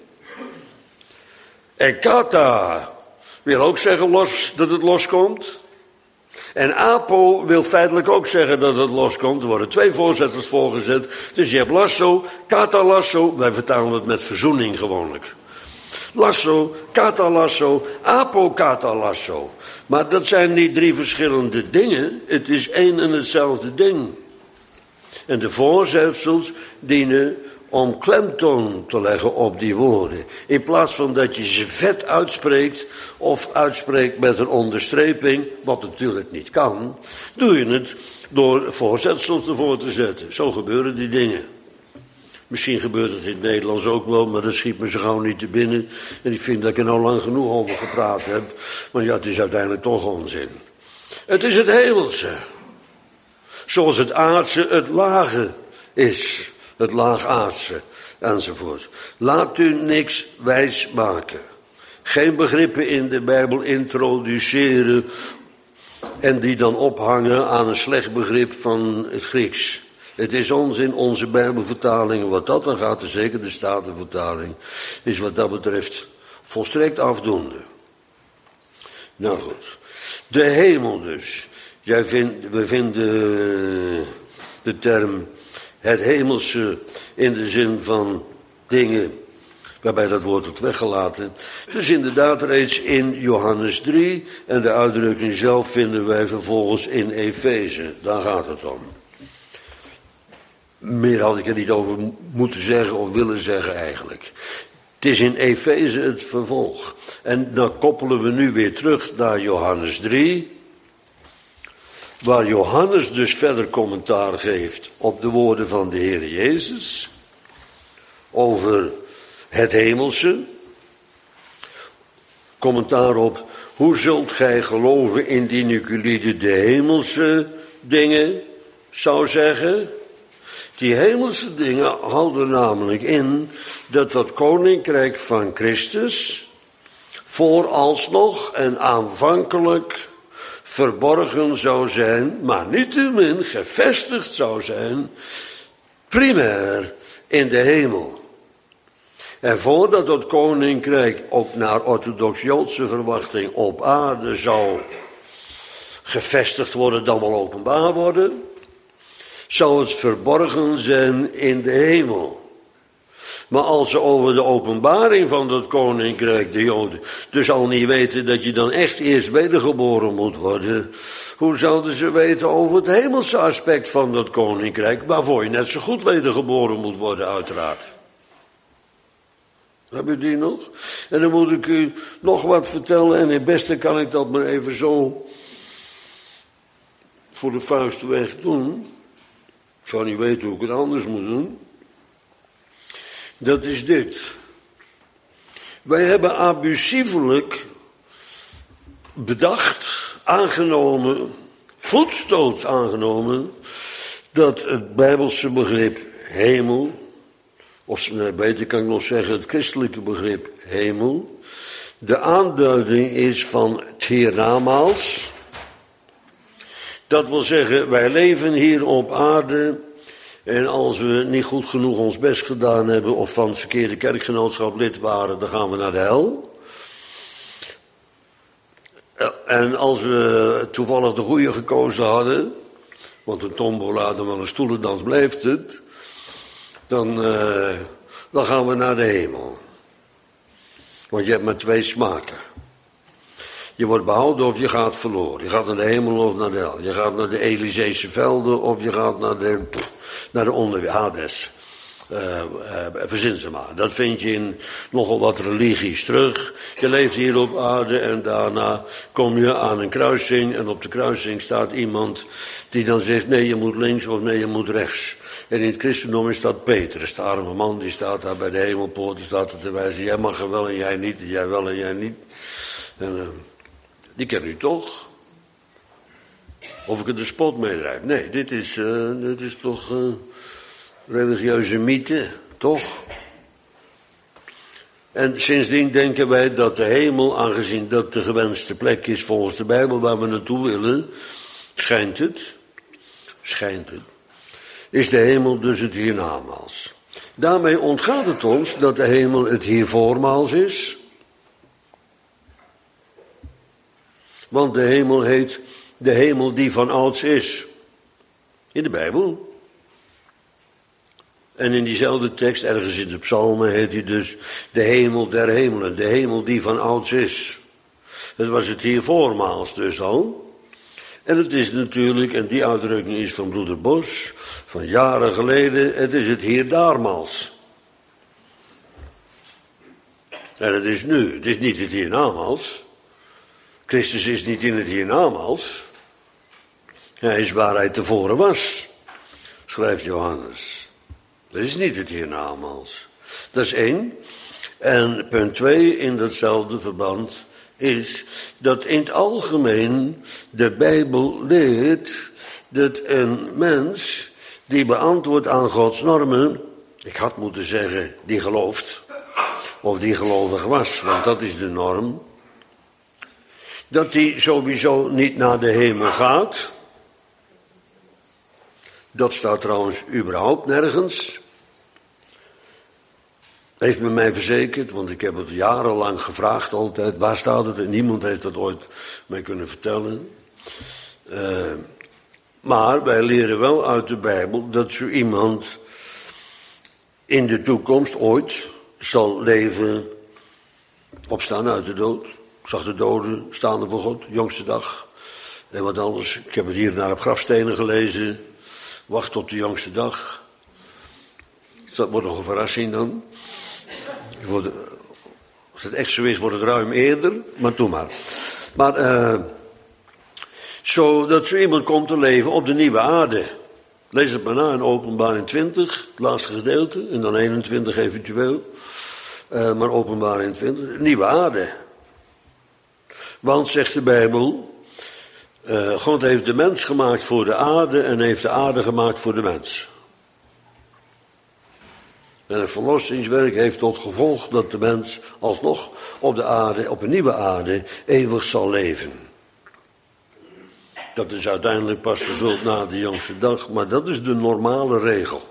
En kata wil ook zeggen los, dat het loskomt. En apo wil feitelijk ook zeggen dat het loskomt. Er worden twee voorzetters voorgezet. Dus je hebt lasso, katalasso. Wij vertalen het met verzoening gewoonlijk. Lasso, katalasso, apokatalasso. Maar dat zijn niet drie verschillende dingen. Het is één en hetzelfde ding. En de voorzetsels dienen om klemtoon te leggen op die woorden. In plaats van dat je ze vet uitspreekt of uitspreekt met een onderstreping, wat natuurlijk niet kan, doe je het door voorzetsels ervoor te zetten. Zo gebeuren die dingen. Misschien gebeurt het in het Nederlands ook wel, maar dat schiet me zo gauw niet te binnen. En ik vind dat ik er nou lang genoeg over gepraat heb. Maar ja, het is uiteindelijk toch onzin. Het is het hemelse. Zoals het aardse het lage is. Het laagaardse, enzovoort. Laat u niks wijs maken. Geen begrippen in de Bijbel introduceren en die dan ophangen aan een slecht begrip van het Grieks. Het is onzin, onze Bijbelvertalingen, wat dat dan gaat, zeker de Statenvertaling, is wat dat betreft volstrekt afdoende. Nou goed, de hemel dus. Jij vindt, we vinden de term het hemelse in de zin van dingen waarbij dat woord wordt weggelaten. Dus inderdaad reeds in Johannes drie en de uitdrukking zelf vinden wij vervolgens in Efeze. Daar gaat het om. Meer had ik er niet over moeten zeggen of willen zeggen eigenlijk. Het is in Efeze het vervolg. En dan koppelen we nu weer terug naar Johannes drie. Waar Johannes dus verder commentaar geeft op de woorden van de Heer Jezus. Over het hemelse. Commentaar op, hoe zult gij geloven indien ik jullie de hemelse dingen zou zeggen? Die hemelse dingen houden namelijk in dat dat koninkrijk van Christus vooralsnog en aanvankelijk verborgen zou zijn, maar niettemin gevestigd zou zijn, primair in de hemel. En voordat dat koninkrijk ook naar orthodox-Joodse verwachting op aarde zou gevestigd worden, dan wel openbaar worden, zou het verborgen zijn in de hemel. Maar als ze over de openbaring van dat koninkrijk, de Joden, dus al niet weten dat je dan echt eerst wedergeboren moet worden, hoe zouden ze weten over het hemelse aspect van dat koninkrijk, waarvoor je net zo goed wedergeboren moet worden, uiteraard. Heb je die nog? En dan moet ik u nog wat vertellen, en het beste kan ik dat maar even zo voor de vuist weg doen. Ik zou niet weten hoe ik het anders moet doen. Dat is dit. Wij hebben abusievelijk bedacht, aangenomen, voetstoots aangenomen, dat het Bijbelse begrip hemel, of nee, beter kan ik nog zeggen het christelijke begrip hemel, de aanduiding is van het hiernamaals. Dat wil zeggen, wij leven hier op aarde en als we niet goed genoeg ons best gedaan hebben of van het verkeerde kerkgenootschap lid waren, dan gaan we naar de hel. En als we toevallig de goede gekozen hadden, want een tombola en wel een stoelendans blijft het, dan, uh, dan gaan we naar de hemel. Want je hebt maar twee smaken. Je wordt behouden of je gaat verloren. Je gaat naar de hemel of naar de hel. Je gaat naar de Elyseese velden of je gaat naar de, naar de onder Hades. Uh, uh, verzin ze maar. Dat vind je in nogal wat religies terug. Je leeft hier op aarde en daarna kom je aan een kruising. En op de kruising staat iemand die dan zegt, nee je moet links of nee je moet rechts. En in het christendom is dat Petrus, de arme man, die staat daar bij de hemelpoort. Die staat er te wijzen, jij mag er wel en jij niet, en jij wel en jij niet. En uh, die ken u toch? Of ik er de spot mee drijf. Nee, dit is, uh, dit is toch uh, religieuze mythe, toch? En sindsdien denken wij dat de hemel, aangezien dat de gewenste plek is volgens de Bijbel waar we naartoe willen, schijnt het, schijnt het, is de hemel dus het hiernamaals. Daarmee ontgaat het ons dat de hemel het hiervoormaals is. Want de hemel heet de hemel die van ouds is. In de Bijbel. En in diezelfde tekst, ergens in de psalmen, heet hij dus de hemel der hemelen. De hemel die van ouds is. Dat was het hiervoormaals dus al. En het is natuurlijk, en die uitdrukking is van broeder Bos, van jaren geleden, het is het hierdaarmaals. En het is nu, het is niet het hiernamaals. Christus is niet in het hiernamaals. Hij is waar hij tevoren was, schrijft Johannes. Dat is niet het hiernamaals. Dat is één. En punt twee in datzelfde verband is dat in het algemeen de Bijbel leert dat een mens die beantwoordt aan Gods normen, ik had moeten zeggen die gelooft, of die gelovig was, want dat is de norm, dat die sowieso niet naar de hemel gaat. Dat staat trouwens überhaupt nergens. Heeft men mij verzekerd, want ik heb het jarenlang gevraagd altijd. Waar staat het? En niemand heeft dat ooit mij kunnen vertellen. Uh, maar wij leren wel uit de Bijbel dat zo iemand in de toekomst ooit zal leven, opstaan uit de dood. Ik zag de doden staande voor God, jongste dag. En wat anders, ik heb het hier naar op grafstenen gelezen. Wacht tot de jongste dag. Dat wordt nog een verrassing dan. Als het echt zo is, wordt het ruim eerder, maar doe maar. Maar, uh, zodat zo iemand komt te leven op de nieuwe aarde. Lees het maar na in Openbaring twintig, het laatste gedeelte, en dan eenentwintig eventueel. Uh, maar Openbaring twintig, nieuwe aarde. Want, zegt de Bijbel, uh, God heeft de mens gemaakt voor de aarde en heeft de aarde gemaakt voor de mens. En het verlossingswerk heeft tot gevolg dat de mens alsnog op de aarde, op een nieuwe aarde, eeuwig zal leven. Dat is uiteindelijk pas vervuld na de jongste dag, maar dat is de normale regel.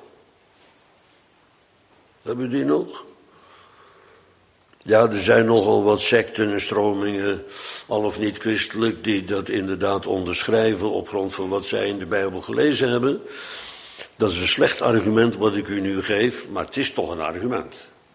Hebben we die nog? Ja, er zijn nogal wat secten en stromingen, al of niet christelijk, die dat inderdaad onderschrijven op grond van wat zij in de Bijbel gelezen hebben. Dat is een slecht argument wat ik u nu geef, maar het is toch een argument.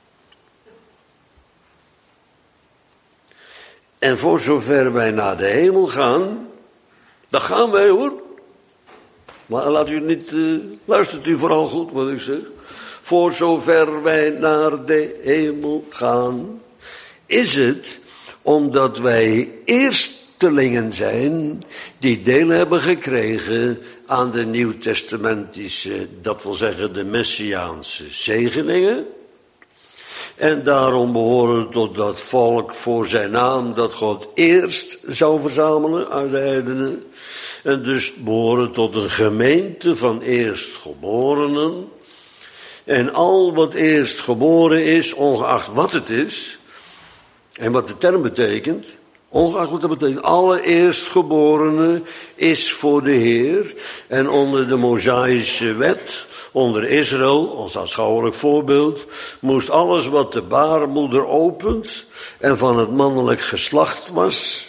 En voor zover wij naar de hemel gaan, dan gaan wij hoor. Maar laat u niet, uh, luistert u vooral goed wat ik zeg. Voor zover wij naar de hemel gaan, is het omdat wij eerstelingen zijn die deel hebben gekregen aan de nieuwtestamentische, dat wil zeggen de messiaanse zegeningen. En daarom behoren tot dat volk voor zijn naam dat God eerst zou verzamelen uit de heidenen. En dus behoren tot een gemeente van eerstgeborenen. En al wat eerst geboren is, ongeacht wat het is, en wat de term betekent, ongeacht wat dat betekent, alle eerstgeborene is voor de Heer. En onder de Mosaïsche wet, onder Israël, als aanschouwelijk voorbeeld, moest alles wat de baarmoeder opent en van het mannelijk geslacht was.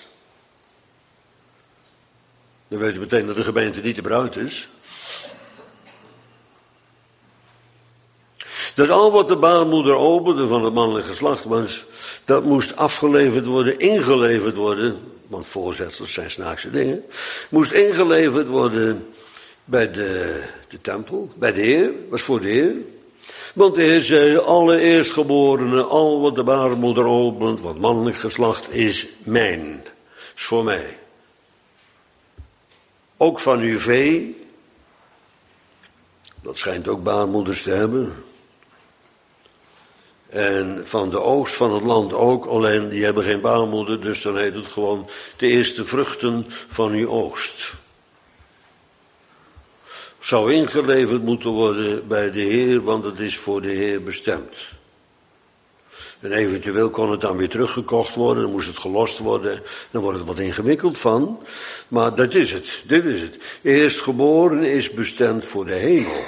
Dan weet je meteen dat de gemeente niet de bruid is. Dat al wat de baarmoeder opende van het mannelijk geslacht was, dat moest afgeleverd worden, ingeleverd worden, want voorzetsels zijn snaakse dingen, moest ingeleverd worden bij de, de tempel, bij de Heer, was voor de Heer. Want de Heer zei, alle eerstgeborenen, al wat de baarmoeder opent, wat mannelijk geslacht is mijn, is voor mij. Ook van uw vee, dat schijnt ook baarmoeders te hebben. En van de oogst van het land ook, alleen die hebben geen baarmoeder, dus dan heet het gewoon de eerste vruchten van uw oogst. Zou ingeleverd moeten worden bij de Heer, want het is voor de Heer bestemd. En eventueel kon het dan weer teruggekocht worden, dan moest het gelost worden, dan wordt het wat ingewikkeld van. Maar dat is het, dit is het. Eerstgeboren is bestemd voor de hemel.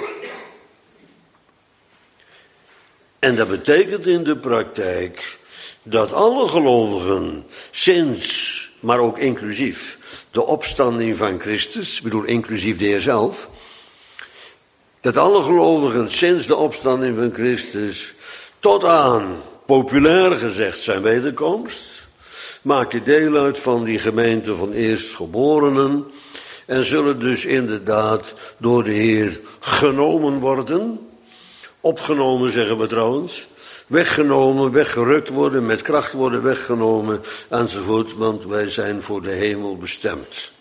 En dat betekent in de praktijk dat alle gelovigen sinds, maar ook inclusief, de opstanding van Christus, ik bedoel inclusief de Heer zelf, dat alle gelovigen sinds de opstanding van Christus tot aan, populair gezegd, zijn wederkomst, maken deel uit van die gemeente van eerstgeborenen en zullen dus inderdaad door de Heer genomen worden. Opgenomen zeggen we trouwens. Weggenomen, weggerukt worden, met kracht worden weggenomen, enzovoort, want wij zijn voor de hemel bestemd.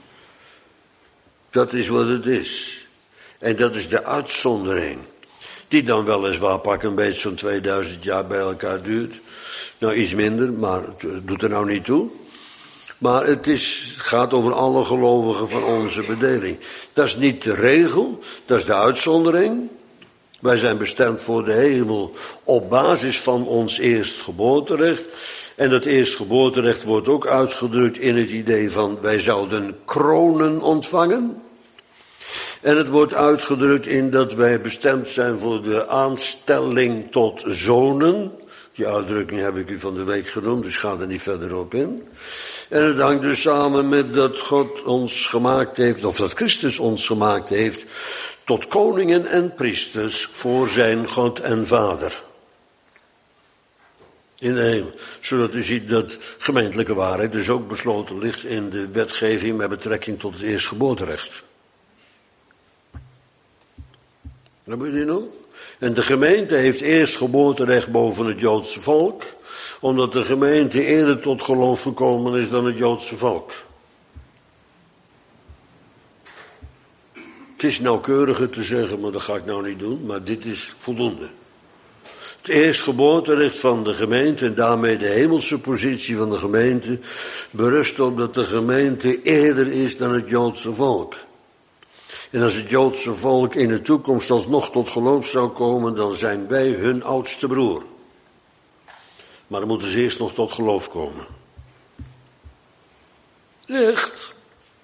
Dat is wat het is. En dat is de uitzondering. Die dan weliswaar pak een beetje zo'n tweeduizend jaar bij elkaar duurt. Nou, iets minder, maar het doet er nou niet toe. Maar het is, gaat over alle gelovigen van onze bedeling. Dat is niet de regel, dat is de uitzondering. Wij zijn bestemd voor de hemel op basis van ons eerstgeboorterecht. En dat eerstgeboorterecht wordt ook uitgedrukt in het idee van wij zouden kronen ontvangen. En het wordt uitgedrukt in dat wij bestemd zijn voor de aanstelling tot zonen. Die uitdrukking heb ik u van de week genoemd, dus ga er niet verder op in. En het hangt dus samen met dat God ons gemaakt heeft, of dat Christus ons gemaakt heeft, tot koningen en priesters voor zijn God en Vader. In de hemel. Zodat u ziet dat gemeentelijke waarheid dus ook besloten ligt in de wetgeving met betrekking tot het eerstgeboorterecht. Dat moet je nog? En de gemeente heeft eerstgeboorterecht boven het Joodse volk, omdat de gemeente eerder tot geloof gekomen is dan het Joodse volk. Het is nauwkeuriger te zeggen, maar dat ga ik nou niet doen, maar dit is voldoende. Het eerstgeboorterecht van de gemeente en daarmee de hemelse positie van de gemeente berust op dat de gemeente eerder is dan het Joodse volk. En als het Joodse volk in de toekomst alsnog tot geloof zou komen, dan zijn wij hun oudste broer. Maar dan moeten ze eerst nog tot geloof komen. Echt?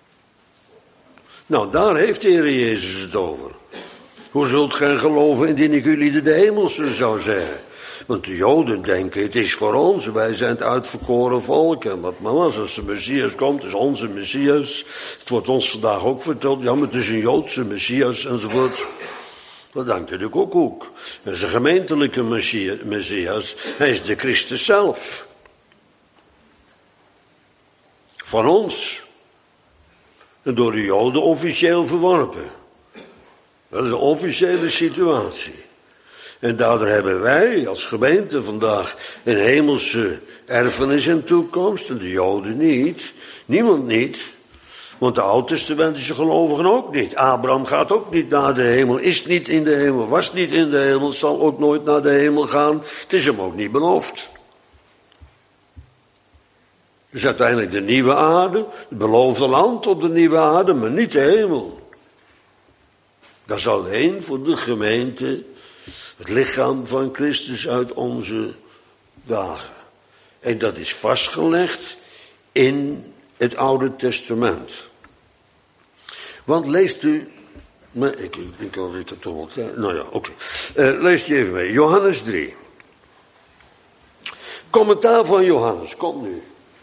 Nou, daar heeft de Heer Jezus het over. Hoe zult gij geloven indien ik jullie de hemelse zou zeggen? Want de Joden denken, het is voor ons, wij zijn het uitverkoren volk. En wat maar was, als de Messias komt, is onze Messias. Het wordt ons vandaag ook verteld, ja, maar het is een Joodse Messias, enzovoort. Dat dankt de koekoek. Dat is een gemeentelijke Messias, hij is de Christus zelf. Van ons. En door de Joden officieel verworpen. Dat is een officiële situatie. En daardoor hebben wij als gemeente vandaag een hemelse erfenis en toekomst. En de Joden niet. Niemand niet. Want de oud-testamentische gelovigen ook niet. Abraham gaat ook niet naar de hemel. Is niet in de hemel. Was niet in de hemel. Zal ook nooit naar de hemel gaan. Het is hem ook niet beloofd. Dus uiteindelijk de nieuwe aarde. Het beloofde land op de nieuwe aarde. Maar niet de hemel. Dat is alleen voor de gemeente. Het lichaam van Christus uit onze dagen. En dat is vastgelegd in het Oude Testament. Want leest u... Maar ik, ik, ik kan het toch wel... Nou ja, oké. Okay. Uh, leest u even mee. Johannes drie. Commentaar van Johannes. Kom nu.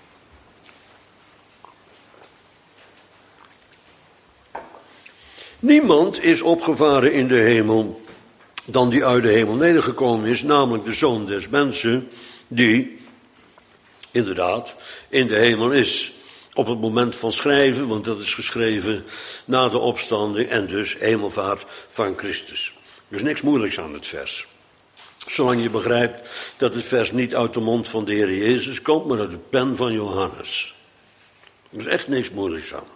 Niemand is opgevaren in de hemel dan die uit de hemel nedergekomen is, namelijk de Zoon des Mensen, die inderdaad in de hemel is. Op het moment van schrijven, want dat is geschreven na de opstanding en dus hemelvaart van Christus. Dus niks moeilijks aan het vers. Zolang je begrijpt dat het vers niet uit de mond van de Heer Jezus komt, maar uit de pen van Johannes. Er is echt niks moeilijks aan.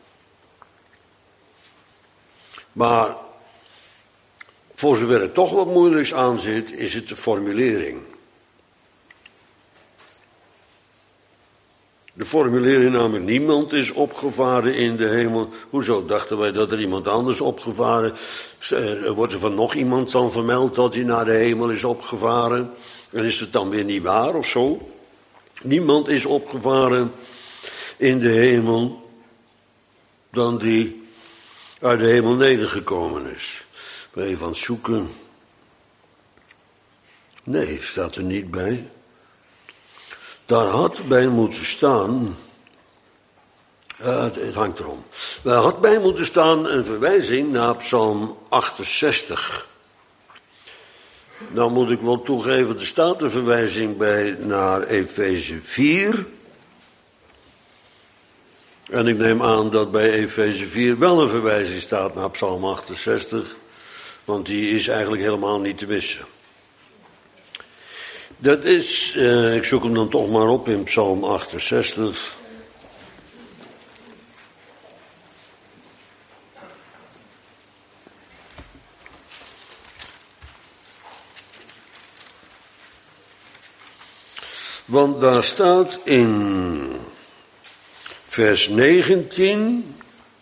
Maar voor zover er toch wat moeilijks aan zit, is het de formulering. De formulering namelijk niemand is opgevaren in de hemel. Hoezo dachten wij dat er iemand anders opgevaren? Wordt er van nog iemand dan vermeld dat hij naar de hemel is opgevaren? En is het dan weer niet waar of zo? Niemand is opgevaren in de hemel dan die uit de hemel nedergekomen is. Ben je van het zoeken? Nee, staat er niet bij. Daar had bij moeten staan, uh, het, het hangt erom. Daar had bij moeten staan een verwijzing naar Psalm achtenzestig. Dan moet ik wel toegeven, er staat een verwijzing bij naar Efeze vier. En ik neem aan dat bij Efeze vier wel een verwijzing staat naar Psalm achtenzestig. Want die is eigenlijk helemaal niet te missen. Dat is, uh, ik zoek hem dan toch maar op in Psalm achtenzestig. Want daar staat in vers negentien...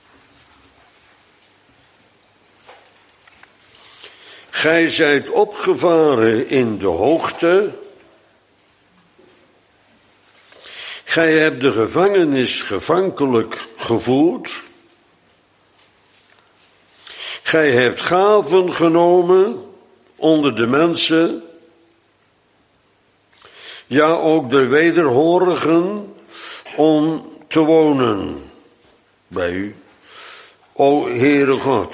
Gij zijt opgevaren in de hoogte. Gij hebt de gevangenis gevankelijk gevoerd. Gij hebt gaven genomen onder de mensen. Ja, ook de wederhorigen om te wonen bij u, o Heere God.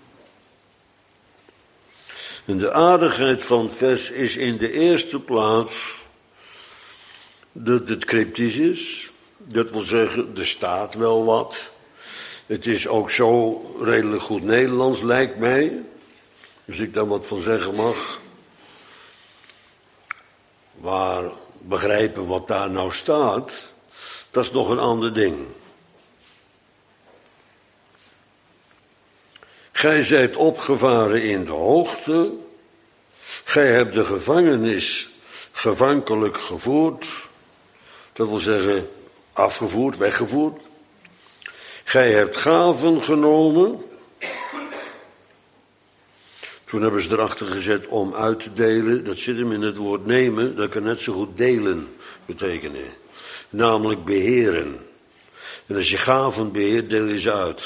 En de aardigheid van het vers is in de eerste plaats dat het cryptisch is. Dat wil zeggen, er staat wel wat. Het is ook zo redelijk goed Nederlands, lijkt mij. Dus ik daar wat van zeggen mag. Maar begrijpen wat daar nou staat, dat is nog een ander ding. Gij zijt opgevaren in de hoogte. Gij hebt de gevangenis gevankelijk gevoerd. Dat wil zeggen, afgevoerd, weggevoerd. Gij hebt gaven genomen. Toen hebben ze erachter gezet om uit te delen. Dat zit hem in het woord nemen. Dat kan net zo goed delen betekenen. Namelijk beheren. En als je gaven beheert, deel je ze uit.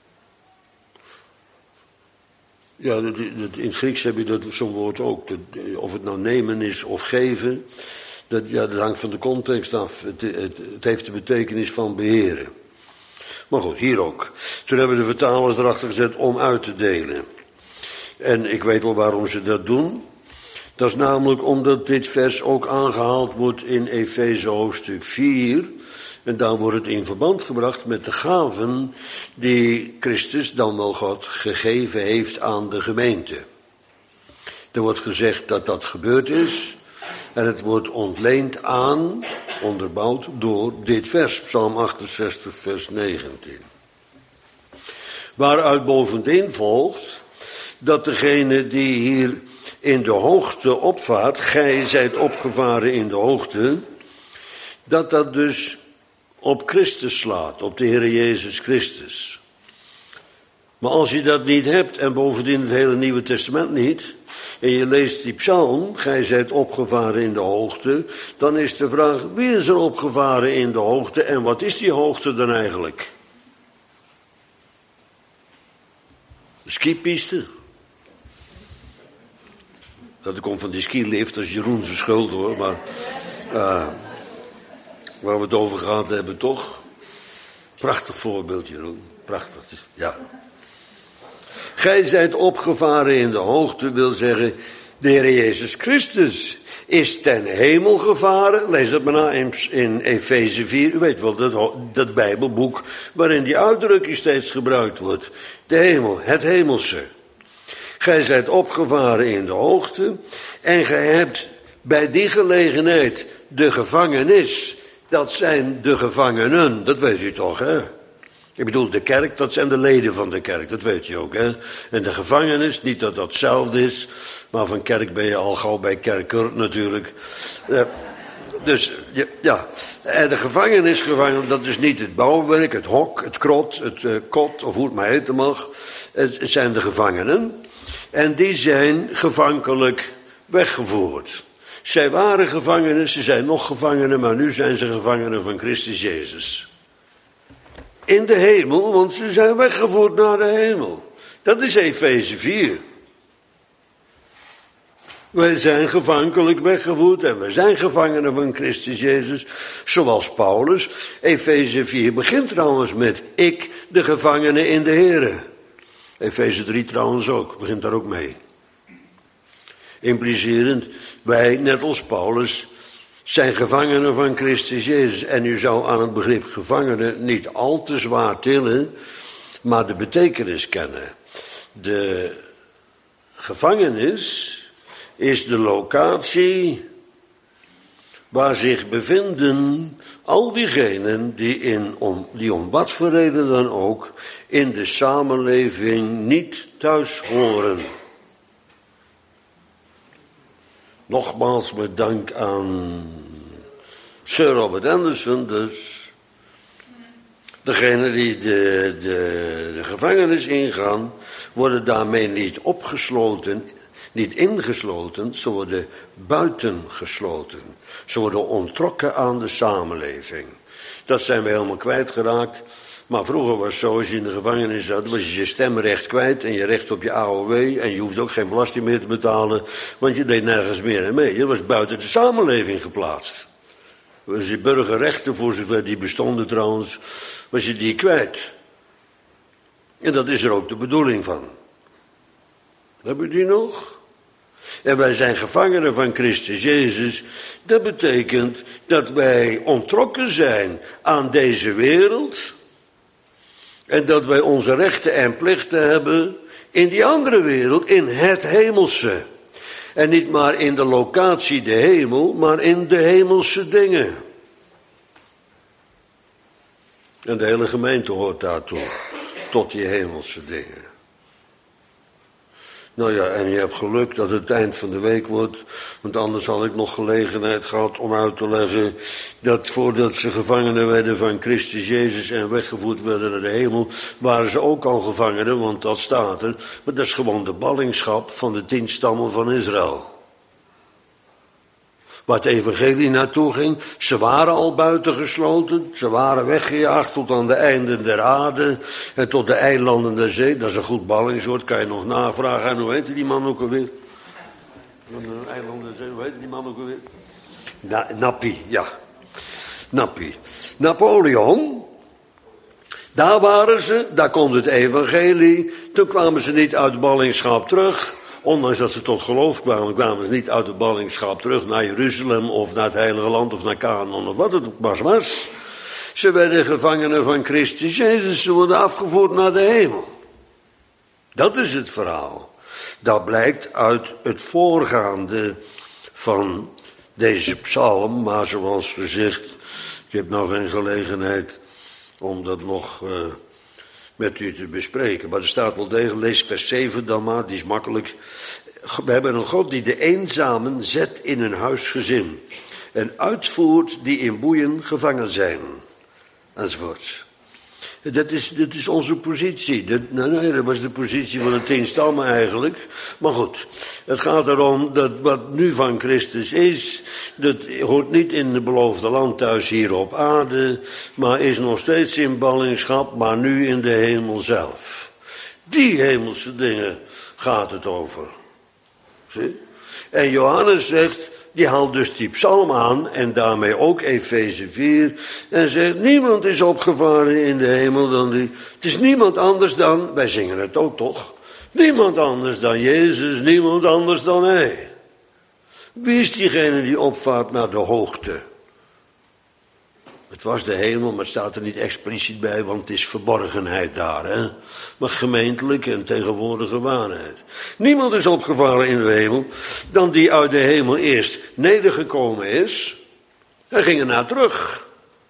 Ja, dat, dat, in het Grieks heb je dat, zo'n woord ook. Dat, of het nou nemen is of geven. Dat, ja, dat hangt van de context af. Het, het, het heeft de betekenis van beheren. Maar goed, hier ook. Toen hebben de vertalers erachter gezet om uit te delen. En ik weet wel waarom ze dat doen. Dat is namelijk omdat dit vers ook aangehaald wordt in Efeze hoofdstuk vier. En daar wordt het in verband gebracht met de gaven die Christus, dan wel God, gegeven heeft aan de gemeente. Er wordt gezegd dat dat gebeurd is. En het wordt ontleend aan, onderbouwd door dit vers, Psalm achtenzestig, vers negentien. Waaruit bovendien volgt dat degene die hier in de hoogte opvaart, gij zijt opgevaren in de hoogte, dat dat dus op Christus slaat, op de Heer Jezus Christus. Maar als je dat niet hebt, en bovendien het hele Nieuwe Testament niet, en je leest die psalm, gij zijt opgevaren in de hoogte, dan is de vraag, wie is er opgevaren in de hoogte en wat is die hoogte dan eigenlijk? De skipiste. Dat komt van die skilift, dat is Jeroen zijn schuld hoor, maar uh, waar we het over gehad hebben toch? Prachtig voorbeeld Jeroen, prachtig, ja. Gij zijt opgevaren in de hoogte, wil zeggen, de Heer Jezus Christus is ten hemel gevaren. Lees dat maar na in, in Efeze vier, u weet wel, dat, dat Bijbelboek waarin die uitdrukking steeds gebruikt wordt. De hemel, het hemelse. Gij zijt opgevaren in de hoogte en gij hebt bij die gelegenheid de gevangenis, dat zijn de gevangenen, dat weet u toch, hè? Ik bedoel, de kerk, dat zijn de leden van de kerk, dat weet je ook, hè. En de gevangenis, niet dat dat hetzelfde is, maar van kerk ben je al gauw bij kerker natuurlijk. Uh, Dus, ja, en de gevangenisgevangen, dat is niet het bouwwerk, het hok, het krot, het uh, kot, of hoe het maar heten mag. Het zijn de gevangenen. En die zijn gevankelijk weggevoerd. Zij waren gevangenen, ze zijn nog gevangenen, maar nu zijn ze gevangenen van Christus Jezus. In de hemel, want ze zijn weggevoerd naar de hemel. Dat is Efeze vier. Wij zijn gevankelijk weggevoerd en we zijn gevangenen van Christus Jezus, zoals Paulus. Efeze vier begint trouwens met ik, de gevangene in de Here. Efeze drie trouwens ook, begint daar ook mee. Implicerend, wij, net als Paulus, zijn gevangenen van Christus Jezus. En u zou aan het begrip gevangenen niet al te zwaar tillen, maar de betekenis kennen. De gevangenis is de locatie waar zich bevinden al diegenen die, in, om, die om wat voor reden dan ook in de samenleving niet thuis horen. Nogmaals met dank aan Sir Robert Anderson dus. Degenen die de, de, de gevangenis ingaan, worden daarmee niet opgesloten, niet ingesloten, ze worden buitengesloten. Ze worden onttrokken aan de samenleving. Dat zijn we helemaal kwijtgeraakt. Maar vroeger was het zo, als je in de gevangenis zat, was je je stemrecht kwijt en je recht op je A O W. En je hoefde ook geen belasting meer te betalen, want je deed nergens meer aan mee. Je was buiten de samenleving geplaatst. Was je burgerrechten, voor zover die bestonden trouwens, was je die kwijt. En dat is er ook de bedoeling van. Heb je die nog? En wij zijn gevangenen van Christus Jezus. Dat betekent dat wij onttrokken zijn aan deze wereld. En dat wij onze rechten en plichten hebben in die andere wereld, in het hemelse. En niet maar in de locatie de hemel, maar in de hemelse dingen. En de hele gemeente hoort daartoe, tot die hemelse dingen. Nou ja, en je hebt geluk dat het het eind van de week wordt, want anders had ik nog gelegenheid gehad om uit te leggen dat voordat ze gevangenen werden van Christus Jezus en weggevoerd werden naar de hemel, waren ze ook al gevangenen, want dat staat er, maar dat is gewoon de ballingschap van de tien stammen van Israël. Waar het evangelie naartoe ging, ze waren al buitengesloten, ze waren weggejaagd tot aan de einden der aarde en tot de eilanden der zee. Dat is een goed ballingswoord, kan je nog navragen. En hoe heette die man ook alweer? De eilanden der zee, hoe heette die man ook alweer? Na, Nappi, ja. Nappi. Napoleon, daar waren ze, daar komt het evangelie. Toen kwamen ze niet uit de ballingschap terug. Ondanks dat ze tot geloof kwamen, kwamen ze niet uit de ballingschap terug naar Jeruzalem of naar het Heilige Land of naar Canaan of wat het ook maar was. Ze werden gevangenen van Christus Jezus, ze worden afgevoerd naar de hemel. Dat is het verhaal. Dat blijkt uit het voorgaande van deze psalm, maar zoals gezegd, ik heb nog geen gelegenheid om dat nog uh, met u te bespreken. Maar er staat wel degelijk, lees vers zeven dan maar, die is makkelijk. We hebben een God die de eenzamen zet in een huisgezin en uitvoert die in boeien gevangen zijn. Enzovoorts. Dat is, dat is onze positie. Dat, nou, nee, dat was de positie van de tien stammen eigenlijk. Maar goed, het gaat erom dat wat nu van Christus is, dat hoort niet in het beloofde land thuis hier op aarde, maar is nog steeds in ballingschap, maar nu in de hemel zelf. Die hemelse dingen gaat het over. Zie? En Johannes zegt, die haalt dus die psalm aan en daarmee ook Efeze vier en zegt, niemand is opgevaren in de hemel dan die. Het is niemand anders dan, wij zingen het ook toch, niemand anders dan Jezus, niemand anders dan Hij. Wie is diegene die opvaart naar de hoogte? Het was de hemel, maar het staat er niet expliciet bij, want het is verborgenheid daar, hè. Maar gemeentelijke en tegenwoordige waarheid. Niemand is opgevaren in de hemel dan die uit de hemel eerst nedergekomen is. Hij ging ernaar terug,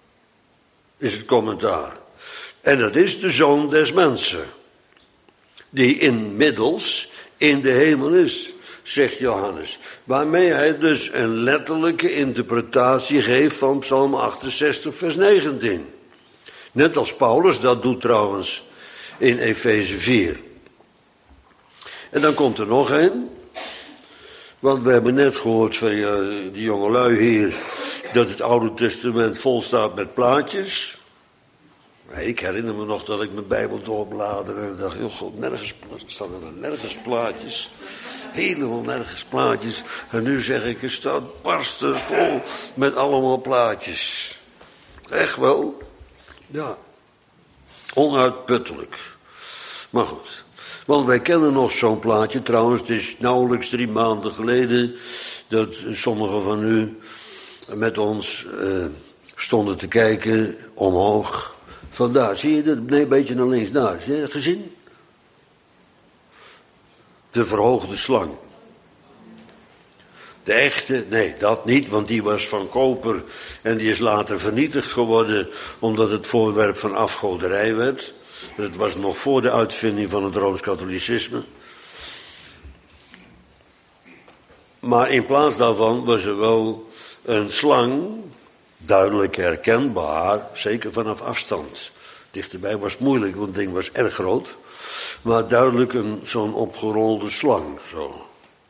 is het commentaar. En dat is de Zoon des Mensen, die inmiddels in de hemel is. zegt Johannes. Waarmee hij dus een letterlijke interpretatie geeft van Psalm achtenzestig, vers negentien. Net als Paulus dat doet trouwens in Efeze vier. En dan komt er nog een. Want we hebben net gehoord van uh, die jongelui hier, dat het Oude Testament vol staat met plaatjes. Ik herinner me nog dat ik mijn Bijbel doorbladerde en dacht, joh, god, nergens, staan er nergens plaatjes. Helemaal nergens plaatjes. En nu zeg ik, er staat barstens vol met allemaal plaatjes. Echt wel. Ja. Onuitputtelijk. Maar goed. Want wij kennen nog zo'n plaatje. Trouwens, het is nauwelijks drie maanden geleden dat sommigen van u met ons uh, stonden te kijken omhoog. Vandaar, zie je dat? Nee, een beetje naar links, daar. Zie je het gezien? De verhoogde slang. De echte, nee, dat niet, want die was van koper en die is later vernietigd geworden omdat het voorwerp van afgoderij werd. Dat was nog voor de uitvinding van het Rooms-Katholicisme. Maar in plaats daarvan was er wel een slang, duidelijk herkenbaar, zeker vanaf afstand. Dichterbij was het moeilijk, want het ding was erg groot. Maar duidelijk een, zo'n opgerolde slang, zo.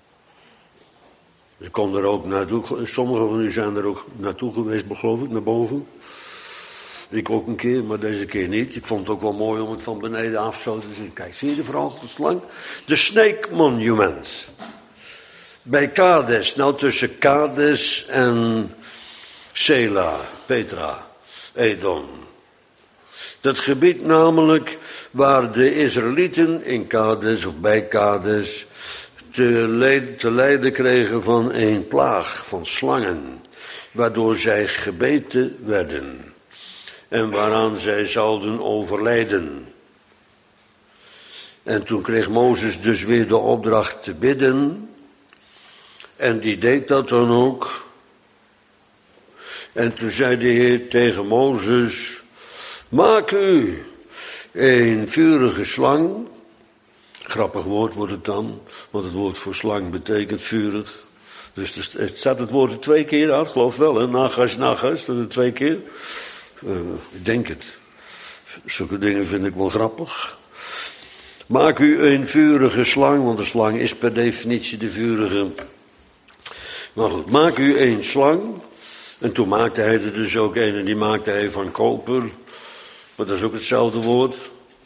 Ze kon er ook naartoe, sommigen van u zijn er ook naartoe geweest, geloof ik, naar boven. Ik ook een keer, maar deze keer niet. Ik vond het ook wel mooi om het van beneden af zo te zien. Kijk, zie je de verhoogde slang? De Snake Monument. Bij Kades, nou tussen Kades en Sela, Petra, Edom. Dat gebied namelijk waar de Israëlieten in Kades of bij Kades te, leid, te lijden kregen van een plaag van slangen, waardoor zij gebeten werden en waaraan zij zouden overlijden. En toen kreeg Mozes dus weer de opdracht te bidden en die deed dat dan ook. En toen zei de Heer tegen Mozes, maak u een vurige slang. Grappig woord wordt het dan, want het woord voor slang betekent vurig. Dus er staat het woord er twee keer uit, geloof wel, hè? Nagas, nagas, dat er twee keer. Uh, ik denk het. Zulke dingen vind ik wel grappig. Maak u een vurige slang, want de slang is per definitie de vurige. Maar goed, maak u een slang. En toen maakte hij er dus ook een en die maakte hij van koper. Maar dat is ook hetzelfde woord.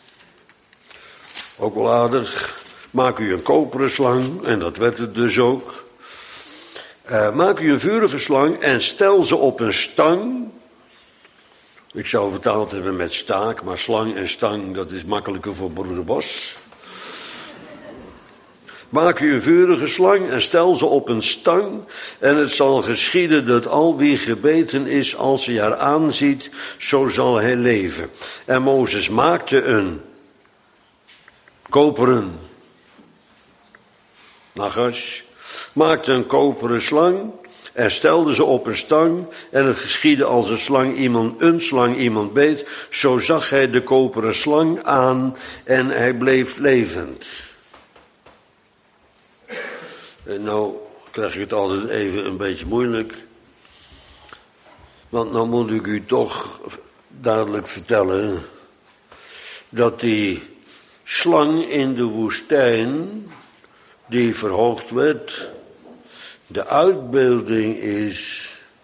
Ook wel aardig. Maak u een koperen slang, en dat werd het dus ook. Uh, maak u een vurige slang en stel ze op een stang. Ik zou vertaald hebben met staak, maar slang en stang, dat is makkelijker voor broeder Bos. Maak u een vurige slang en stel ze op een stang. En het zal geschieden dat al wie gebeten is, als hij haar aanziet, zo zal hij leven. En Mozes maakte een koperen, nagas, maakte een koperen slang en stelde ze op een stang. En het geschiedde als een slang iemand, een slang iemand beet, zo zag hij de koperen slang aan en hij bleef levend. En nou krijg ik het altijd even een beetje moeilijk. Want nou moet ik u toch duidelijk vertellen dat die slang in de woestijn, die verhoogd werd, de uitbeelding is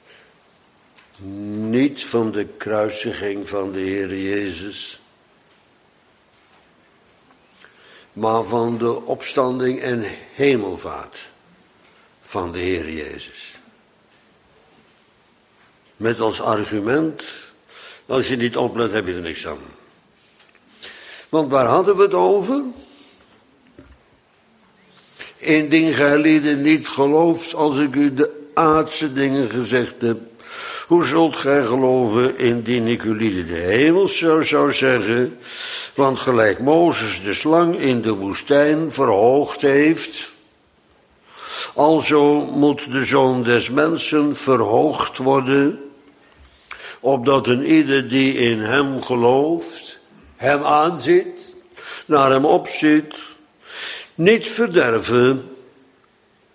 niet van de kruisiging van de Heer Jezus, maar van de opstanding en hemelvaart van de Heer Jezus. Met als argument, als je niet oplet heb je er niks aan. Want waar hadden we het over? Indien gij lieden niet gelooft als ik u de aardse dingen gezegd heb, hoe zult gij geloven indien ik u lieden de hemels zou, zou zeggen? Want gelijk Mozes de slang in de woestijn verhoogd heeft, alzo moet de Zoon des Mensen verhoogd worden, opdat een ieder die in hem gelooft, hem aanziet, naar hem opziet, niet verderven,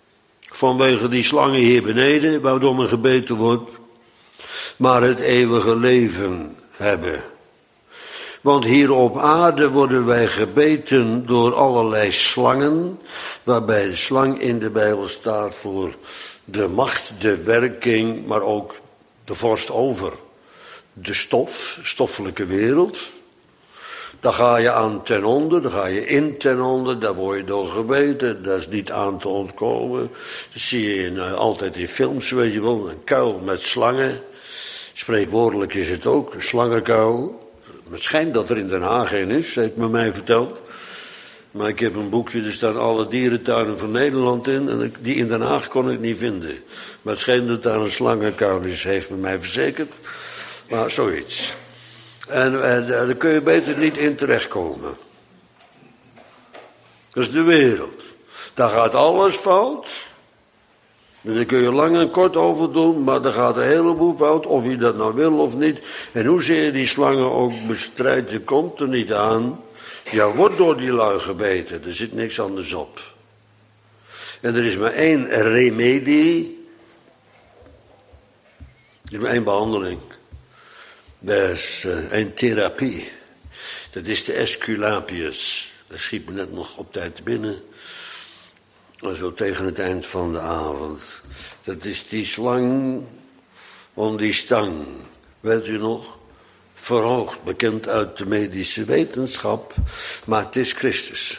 vanwege die slangen hier beneden, waardoor men gebeten wordt, maar het eeuwige leven hebben. Want hier op aarde worden wij gebeten door allerlei slangen, waarbij de slang in de Bijbel staat voor de macht, de werking, maar ook de vorst over de stof, stoffelijke wereld. Daar ga je aan ten onder, daar ga je in ten onder, daar word je door gebeten, daar is niet aan te ontkomen. Dat zie je in, uh, altijd in films, weet je wel, een kuil met slangen. Spreekwoordelijk is het ook, een slangenkuil. Het schijnt dat er in Den Haag een is, heeft men mij verteld. Maar ik heb een boekje, er staan alle dierentuinen van Nederland in. En die in Den Haag kon ik niet vinden. Maar het schijnt dat daar een slangenkuil is, heeft men mij verzekerd. Maar zoiets. En, en daar kun je beter niet in terechtkomen. Dat is de wereld. Daar gaat alles fout. En daar kun je lang en kort over doen, maar daar gaat een heleboel fout, of je dat nou wil of niet. En hoezeer je die slangen ook bestrijdt, je komt er niet aan. Je wordt door die lui gebeten, er zit niks anders op. En er is maar één remedie. Er is maar één behandeling. Dat is uh, één therapie. Dat is de Esculapius. Dat schiet me net nog op tijd binnen. Zo tegen het eind van de avond. Dat is die slang om die stang. Weet u nog? Verhoogd, bekend uit de medische wetenschap. Maar het is Christus.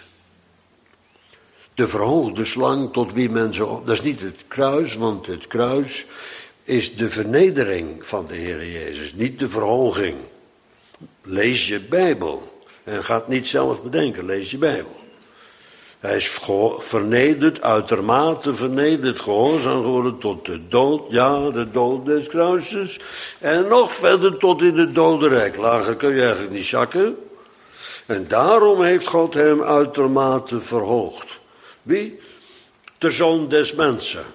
De verhoogde slang tot wie mensen... Dat is niet het kruis, want het kruis is de vernedering van de Heer Jezus. Niet de verhoging. Lees je Bijbel. En ga het niet zelf bedenken, lees je Bijbel. Hij is vernederd, uitermate vernederd, gehoorzaam geworden tot de dood. Ja, de dood des kruises. En nog verder tot in het dodenrijk. Lager kun je eigenlijk niet zakken. En daarom heeft God hem uitermate verhoogd. Wie? De Zoon des mensen.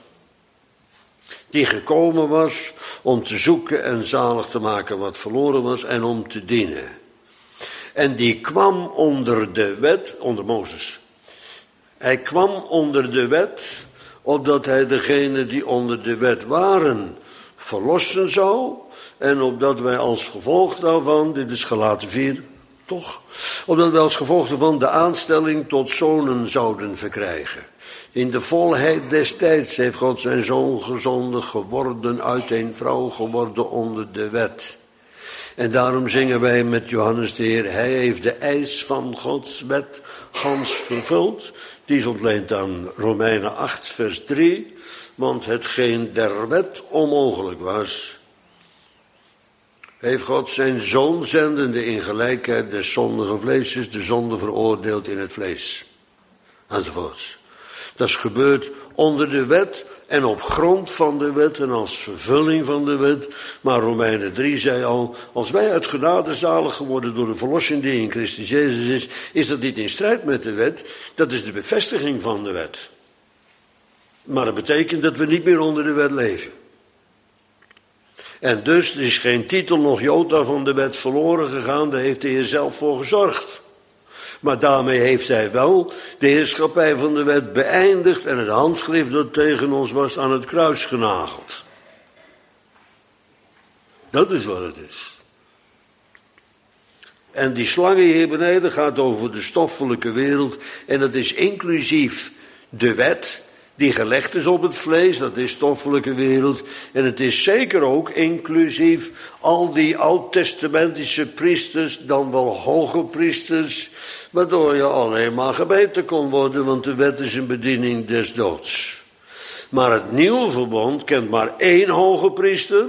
Die gekomen was om te zoeken en zalig te maken wat verloren was en om te dienen. En die kwam onder de wet, onder Mozes. Hij kwam onder de wet, opdat hij degenen die onder de wet waren verlossen zou. En opdat wij als gevolg daarvan, dit is Galaten vier, toch? Opdat wij als gevolg daarvan de aanstelling tot zonen zouden verkrijgen. In de volheid des tijds heeft God zijn zoon gezonden, geworden uit een vrouw, geworden onder de wet. En daarom zingen wij met Johannes de Heer, hij heeft de eis van Gods wet gans vervuld. Die is ontleend aan Romeinen acht vers drie, want hetgeen der wet onmogelijk was, heeft God zijn zoon zendende in gelijkheid des zondige vleesjes, de zonde veroordeeld in het vlees. Enzovoorts. Dat is gebeurd onder de wet en op grond van de wet en als vervulling van de wet. Maar Romeinen drie zei al, als wij uit genade zalig geworden door de verlossing die in Christus Jezus is, is dat niet in strijd met de wet. Dat is de bevestiging van de wet. Maar dat betekent dat we niet meer onder de wet leven. En dus er is geen titel nog jota van de wet verloren gegaan, daar heeft de Heer zelf voor gezorgd. Maar daarmee heeft hij wel de heerschappij van de wet beëindigd en het handschrift dat tegen ons was aan het kruis genageld. Dat is wat het is. En die slangen hier beneden gaat over de stoffelijke wereld en dat is inclusief de wet die gelegd is op het vlees, dat is stoffelijke wereld. En het is zeker ook inclusief al die oud-testamentische priesters, dan wel hoge priesters, waardoor je alleen maar gebeten kon worden, want de wet is een bediening des doods. Maar het nieuwe verbond kent maar één hoge priester.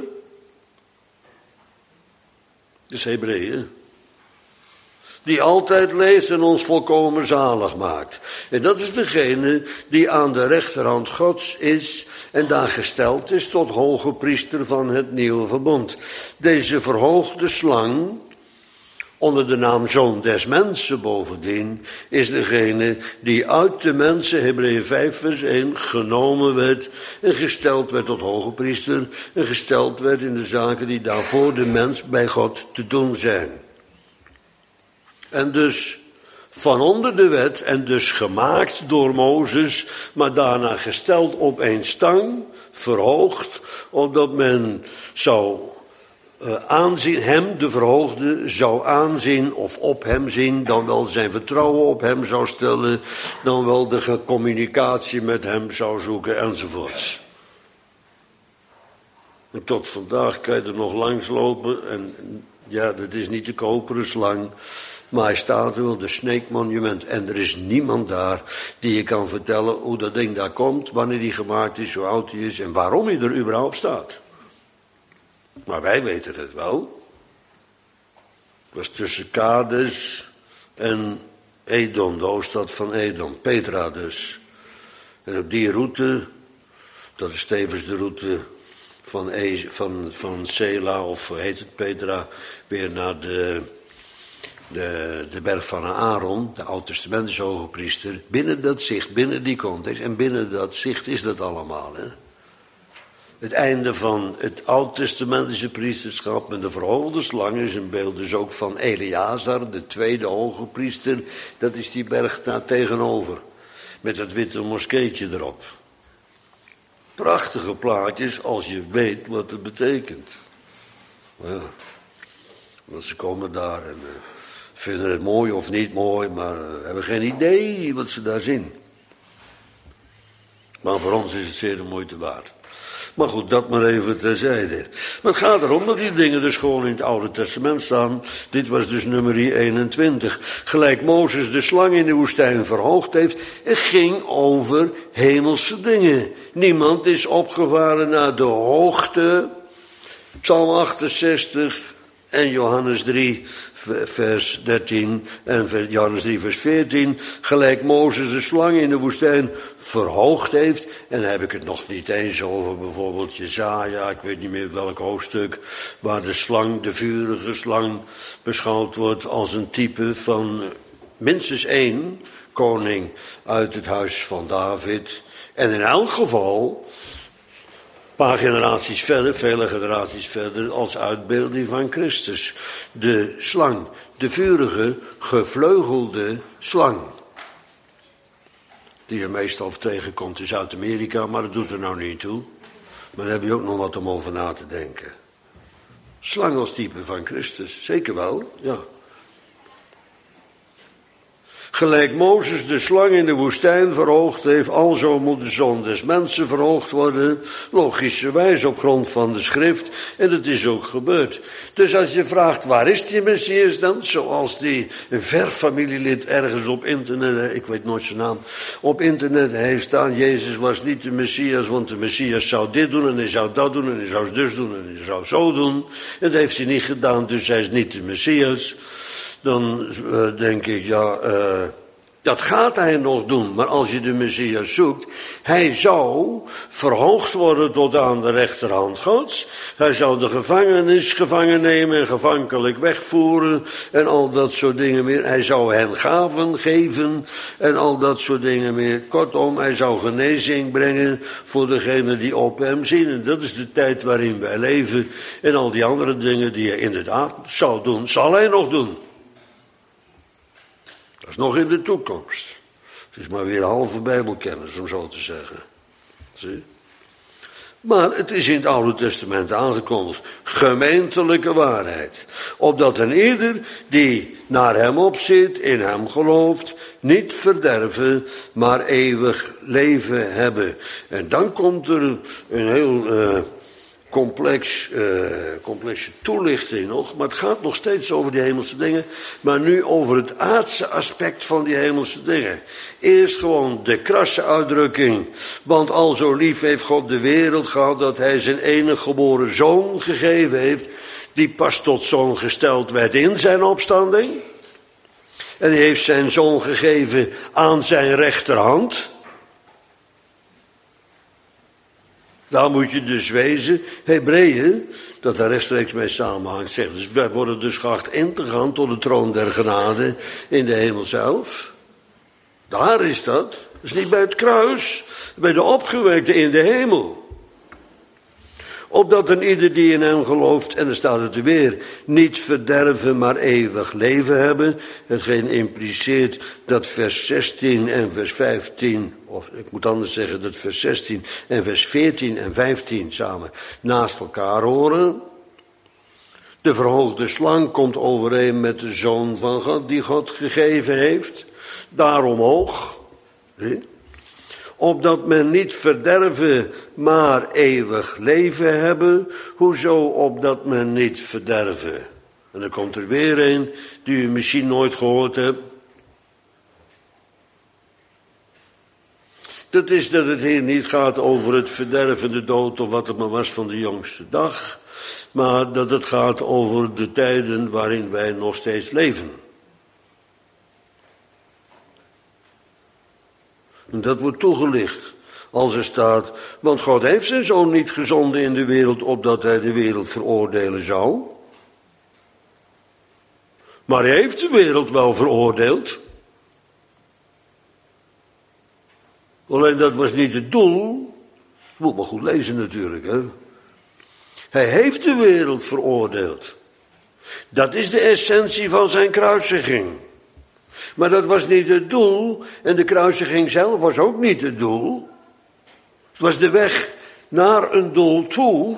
Dat is Hebreeën. Die altijd leeft en ons volkomen zalig maakt. En dat is degene die aan de rechterhand Gods is en daar gesteld is tot hoge priester van het nieuwe verbond. Deze verhoogde slang, onder de naam Zoon des Mensen bovendien, is degene die uit de mensen, Hebreeën vijf vers één, genomen werd en gesteld werd tot hoge priester en gesteld werd in de zaken die daarvoor de mens bij God te doen zijn. En dus van onder de wet en dus gemaakt door Mozes, maar daarna gesteld op een stang, verhoogd, opdat men zou uh, aanzien, hem, de verhoogde, zou aanzien of op hem zien, dan wel zijn vertrouwen op hem zou stellen, dan wel de communicatie met hem zou zoeken enzovoorts. En tot vandaag kan je er nog langs lopen en ja, dat is niet de koperen slang, maar hij staat wel, de Snake Monument. En er is niemand daar die je kan vertellen hoe dat ding daar komt, wanneer die gemaakt is, hoe oud die is en waarom hij er überhaupt staat. Maar wij weten het wel. Het was tussen Kades en Edom, de hoofdstad van Edom, Petra dus. En op die route, dat is tevens de route van, e, van, van Sela, of heet het Petra, weer naar de, de, de berg van Aaron, de Oud-testamentische hoge priester. Binnen dat zicht, binnen die context en binnen dat zicht is dat allemaal. Hè? Het einde van het Oud-testamentische priesterschap met de verhoogde slang is een beeld dus ook van Eleazar, de tweede hoge priester. Dat is die berg daar tegenover, met dat witte moskeetje erop. Prachtige plaatjes als je weet wat het betekent. Ja, want ze komen daar en uh, vinden het mooi of niet mooi, maar uh, hebben geen idee wat ze daar zien. Maar voor ons is het zeer de moeite waard. Maar goed, dat maar even terzijde. Maar het gaat erom dat die dingen dus gewoon in het Oude Testament staan. Dit was dus nummer eenentwintig. Gelijk Mozes de slang in de woestijn verhoogd heeft. Het ging over hemelse dingen. Niemand is opgevaren naar de hoogte. Psalm achtenzestig en Johannes drie vers dertien en Johannes drie vers veertien. Gelijk Mozes de slang in de woestijn verhoogd heeft. En dan heb ik het nog niet eens over bijvoorbeeld Jesaja, ik weet niet meer welk hoofdstuk, waar de slang, de vurige slang, beschouwd wordt als een type van minstens één koning uit het huis van David. En in elk geval, een paar generaties verder, vele generaties verder, als uitbeelding van Christus. De slang, de vurige, gevleugelde slang. Die je meestal tegenkomt in Zuid-Amerika, maar dat doet er nou niet toe. Maar daar heb je ook nog wat om over na te denken. Slang als type van Christus, zeker wel, ja. Gelijk Mozes de slang in de woestijn verhoogd heeft, alzo moet de zoon des mensen verhoogd worden, logischerwijs op grond van de schrift, en dat is ook gebeurd. Dus als je vraagt, waar is die Messias dan? Zoals die een ver familielid ergens op internet, ik weet nooit zijn naam, op internet heeft staan, Jezus was niet de Messias, want de Messias zou dit doen en hij zou dat doen en hij zou dus doen en hij zou zo doen. En dat heeft hij niet gedaan, dus hij is niet de Messias. Dan uh, denk ik, ja, uh, dat gaat hij nog doen. Maar als je de Messias zoekt, hij zou verhoogd worden tot aan de rechterhand Gods. Hij zou de gevangenis gevangen nemen en gevankelijk wegvoeren en al dat soort dingen meer. Hij zou hen gaven geven en al dat soort dingen meer. Kortom, hij zou genezing brengen voor degenen die op hem zien. En dat is de tijd waarin wij leven. En al die andere dingen die hij inderdaad zou doen, zal hij nog doen. Dat is nog in de toekomst. Het is maar weer halve bijbelkennis, om zo te zeggen. Zie? Maar het is in het Oude Testament aangekondigd. Gemeentelijke waarheid. Opdat een ieder die naar hem opzit, in hem gelooft, niet verderven, maar eeuwig leven hebben. En dan komt er een heel uh, complex, uh, complexe toelichting nog. Maar het gaat nog steeds over die hemelse dingen. Maar nu over het aardse aspect van die hemelse dingen. Eerst gewoon de krasse uitdrukking. Want al zo lief heeft God de wereld gehad dat hij zijn enige geboren zoon gegeven heeft. Die pas tot zoon gesteld werd in zijn opstanding. En hij heeft zijn zoon gegeven aan zijn rechterhand. Daar moet je dus wezen. Hebreeën, dat daar rechtstreeks mee samenhangt, zegt dus, wij worden dus geacht in te gaan tot de troon der genade in de hemel zelf. Daar is dat. Dat is niet bij het kruis, bij de opgewekte in de hemel. Opdat een ieder die in hem gelooft, en dan staat het er weer, niet verderven, maar eeuwig leven hebben. Hetgeen impliceert dat vers zestien en vers vijftien, of ik moet anders zeggen dat vers zestien en vers veertien en vijftien samen naast elkaar horen. De verhoogde slang komt overeen met de Zoon van God, die God gegeven heeft. Daarom hoog. Zie? Opdat men niet verderven, maar eeuwig leven hebben. Hoezo opdat men niet verderven? En dan komt er weer een die u misschien nooit gehoord hebt. Dat is dat het hier niet gaat over het verderven, de dood of wat het maar was van de jongste dag. Maar dat het gaat over de tijden waarin wij nog steeds leven. En dat wordt toegelicht als er staat, want God heeft zijn Zoon niet gezonden in de wereld, opdat hij de wereld veroordelen zou. Maar hij heeft de wereld wel veroordeeld. Alleen dat was niet het doel. Je moet maar goed lezen natuurlijk, hè. Hij heeft de wereld veroordeeld. Dat is de essentie van zijn kruisiging. Maar dat was niet het doel. En de kruisiging zelf was ook niet het doel. Het was de weg naar een doel toe.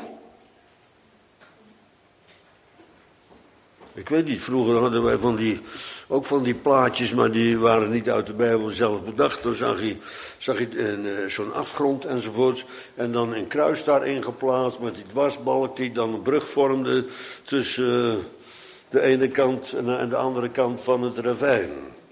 Ik weet niet, vroeger hadden wij van die, ook van die plaatjes, maar die waren niet uit de Bijbel zelf bedacht. Dan zag je, zag je een, uh, zo'n afgrond enzovoorts. En dan een kruis daarin geplaatst met die dwarsbalk die dan een brug vormde tussen uh, de ene kant en, en de andere kant van het ravijn.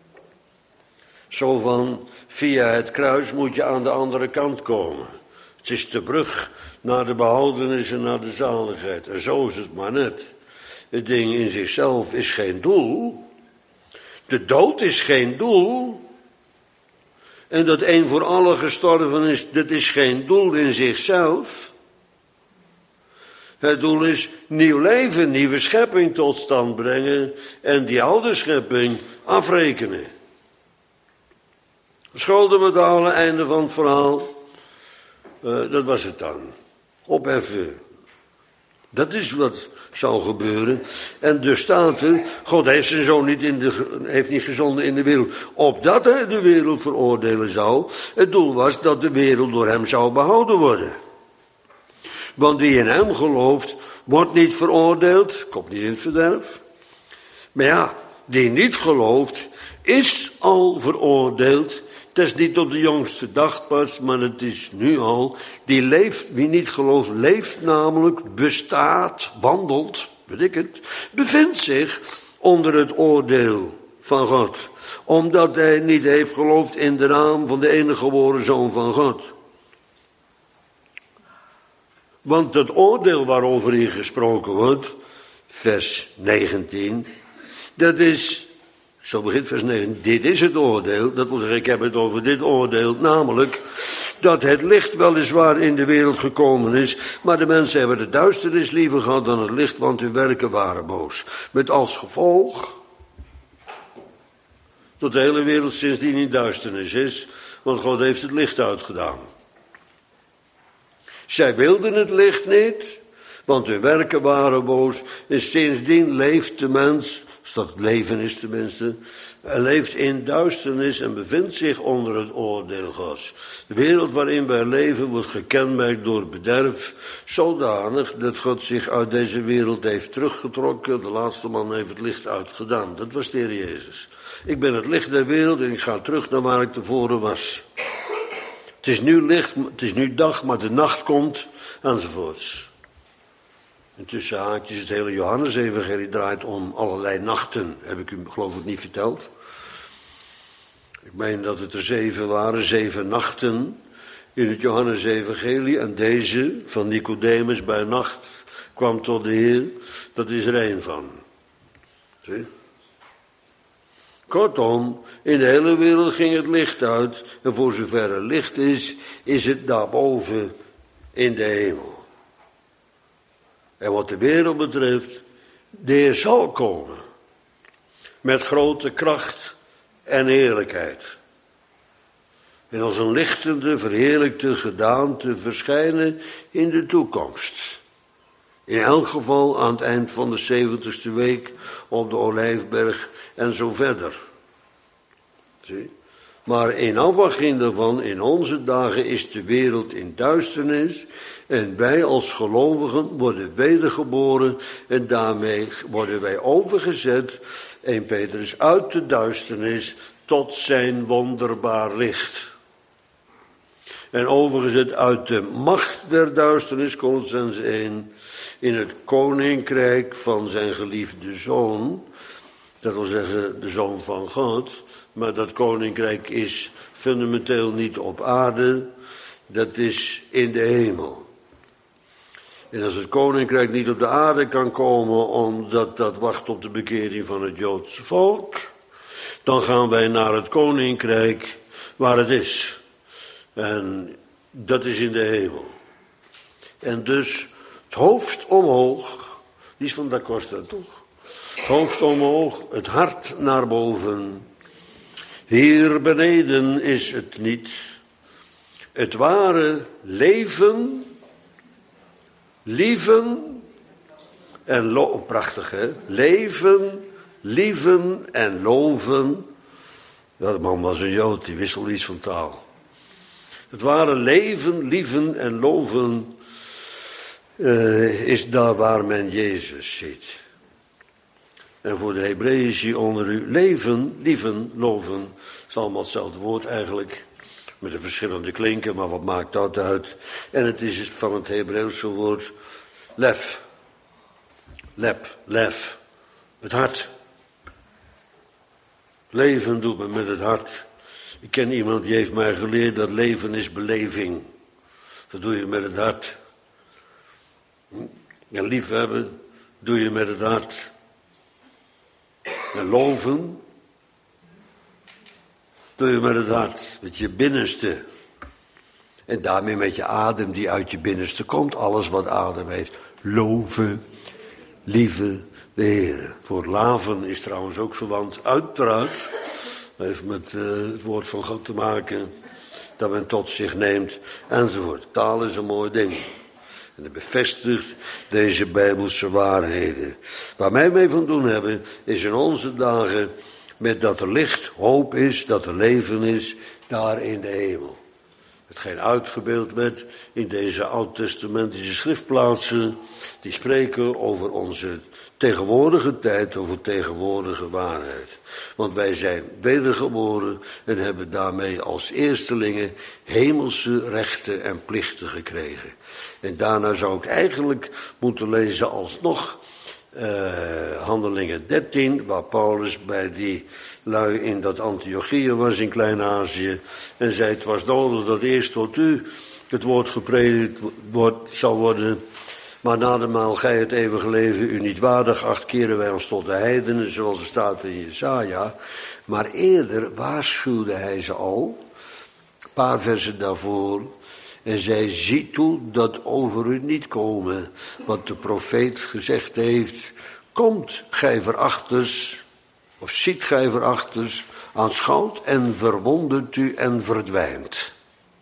Zo van, via het kruis moet je aan de andere kant komen. Het is de brug naar de behoudenis en naar de zaligheid. En zo is het maar net. Het ding in zichzelf is geen doel. De dood is geen doel. En dat één voor allen gestorven is, dat is geen doel in zichzelf. Het doel is nieuw leven, nieuwe schepping tot stand brengen en die oude schepping afrekenen. Schulden betalen, einde van het verhaal. Uh, dat was het dan. Opheffen. Dat is wat zou gebeuren. En dus staat er, God heeft zijn Zoon niet, in de, heeft niet gezonden in de wereld, opdat hij de wereld veroordelen zou. Het doel was dat de wereld door hem zou behouden worden. Want wie in hem gelooft, wordt niet veroordeeld, komt niet in het verderf. Maar ja, die niet gelooft, is al veroordeeld. Het is niet op de jongste dag pas, maar het is nu al. Die leeft, wie niet gelooft, leeft namelijk, bestaat, wandelt, weet ik het, bevindt zich onder het oordeel van God. Omdat hij niet heeft geloofd in de naam van de enige geboren Zoon van God. Want het oordeel waarover hier gesproken wordt, vers negentien, dat is, zo begint vers negentien, dit is het oordeel, dat wil zeggen, ik heb het over dit oordeel, namelijk dat het licht weliswaar in de wereld gekomen is, maar de mensen hebben de duisternis liever gehad dan het licht, want hun werken waren boos. Met als gevolg dat de hele wereld sindsdien in duisternis is, want God heeft het licht uitgedaan. Zij wilden het licht niet, want hun werken waren boos. En sindsdien leeft de mens, als dat het leven is tenminste, hij leeft in duisternis en bevindt zich onder het oordeel Gods. De wereld waarin wij leven wordt gekenmerkt door bederf, zodanig dat God zich uit deze wereld heeft teruggetrokken. De laatste man heeft het licht uitgedaan. Dat was de Heer Jezus. Ik ben het licht der wereld en ik ga terug naar waar ik tevoren was. Het is nu licht, het is nu dag, maar de nacht komt, enzovoorts. En tussen haakjes, het hele Johannes-evangelie draait om allerlei nachten, heb ik u geloof ik niet verteld. Ik meen dat het er zeven waren, zeven nachten in het Johannes-evangelie. En deze van Nicodemus bij nacht kwam tot de Heer, dat is er één van. Zie? Kortom, in de hele wereld ging het licht uit. En voor zover er licht is, is het daarboven in de hemel. En wat de wereld betreft, de Heer zal komen. Met grote kracht en heerlijkheid. En als een lichtende, verheerlijkte gedaante verschijnen in de toekomst. In elk geval aan het eind van de zeventigste week op de Olijfberg en zo verder. Zie? Maar in afwachting daarvan, in onze dagen is de wereld in duisternis en wij als gelovigen worden wedergeboren en daarmee worden wij overgezet, Eerste Petrus, uit de duisternis tot zijn wonderbaar licht. En overgezet uit de macht der duisternis, Kolossenzen één, in het koninkrijk van zijn geliefde Zoon. Dat wil zeggen de Zoon van God. Maar dat koninkrijk is fundamenteel niet op aarde, dat is in de hemel. En als het koninkrijk niet op de aarde kan komen, omdat dat wacht op de bekering van het Joodse volk, dan gaan wij naar het koninkrijk waar het is. En dat is in de hemel. En dus het hoofd omhoog, die is van Da Costa toch? Het hoofd omhoog, het hart naar boven. Hier beneden is het niet. Het ware leven, lieven en lo- prachtig hè, leven, lieven en loven. Ja, de man was een Jood, die wisselde iets van taal. Het ware leven, lieven en loven uh, is daar waar men Jezus ziet. En voor de Hebreïci onder u, leven, lieven, loven, is allemaal hetzelfde woord eigenlijk. Met een verschillende klinken, maar wat maakt dat uit? En het is van het Hebreeuwse woord lef. Lep, lef. Het hart. Leven doet men met het hart. Ik ken iemand die heeft mij geleerd dat leven is beleving. Dat doe je met het hart. En liefhebben doe je met het hart. En loven doe je met het hart, met je binnenste. En daarmee met je adem die uit je binnenste komt. Alles wat adem heeft. Loven, lieve de Heer. Voor laven is trouwens ook verwant, uiteraard. Dat heeft met uh, het woord van God te maken. Dat men tot zich neemt, enzovoort. Taal is een mooi ding. En het bevestigt deze Bijbelse waarheden. Waar wij mee van doen hebben, is in onze dagen met dat er licht, hoop is, dat er leven is, daar in de hemel. Hetgeen uitgebeeld werd in deze oud-testamentische schriftplaatsen, die spreken over onze tegenwoordige tijd, over tegenwoordige waarheid. Want wij zijn wedergeboren en hebben daarmee als eerstelingen hemelse rechten en plichten gekregen. En daarna zou ik eigenlijk moeten lezen alsnog uh, Handelingen dertien, waar Paulus bij die lui in dat Antiochië was in Klein-Azië en zei: het was nodig dat eerst tot u het woord gepredikt wordt, zou worden. Maar na de maal gij het eeuwige leven u niet waardig acht, keren wij ons tot de heidenen, zoals er staat in Jesaja. Maar eerder waarschuwde hij ze al, een paar versen daarvoor, en zei: zie toe dat over u niet komen, wat de profeet gezegd heeft: komt gij verachters, of ziet gij verachters, aanschouwt en verwondert u en verdwijnt.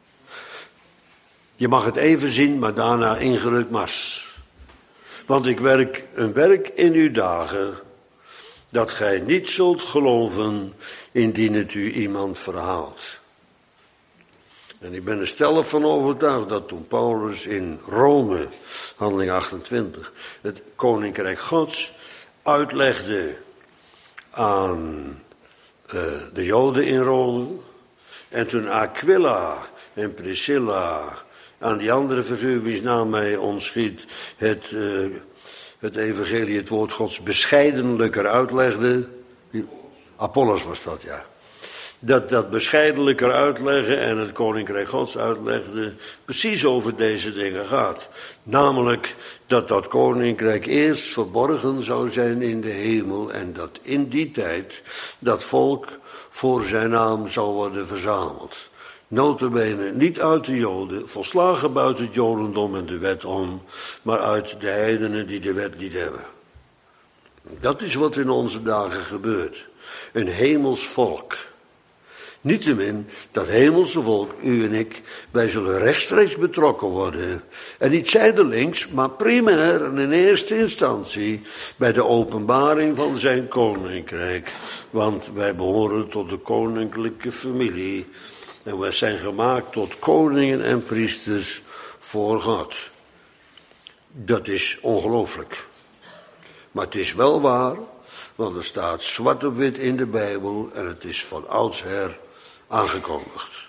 Je mag het even zien, maar daarna ingerukt mars. Want ik werk een werk in uw dagen, dat gij niet zult geloven, indien het u iemand verhaalt. En ik ben er stellig van overtuigd dat toen Paulus in Rome, handeling achtentwintig, het koninkrijk Gods uitlegde aan uh, de Joden in Rome, en toen Aquila en Priscilla aan die andere figuur, wiens naam mij ontschiet, het, uh, het evangelie, het woord Gods bescheidenlijker uitlegde. Apollos was dat, ja. Dat dat bescheidenlijker uitleggen en het koninkrijk Gods uitlegde, precies over deze dingen gaat. Namelijk dat dat koninkrijk eerst verborgen zou zijn in de hemel en dat in die tijd dat volk voor zijn naam zou worden verzameld. Nota bene niet uit de Joden, volslagen buiten het Jodendom en de wet om, maar uit de heidenen die de wet niet hebben. Dat is wat in onze dagen gebeurt. Een hemels volk. Niettemin, dat hemelse volk, u en ik, wij zullen rechtstreeks betrokken worden. En niet zijdelings, maar primair en in eerste instantie bij de openbaring van zijn koninkrijk. Want wij behoren tot de koninklijke familie. En wij zijn gemaakt tot koningen en priesters voor God. Dat is ongelooflijk. Maar het is wel waar, want er staat zwart op wit in de Bijbel en het is van oudsher aangekondigd.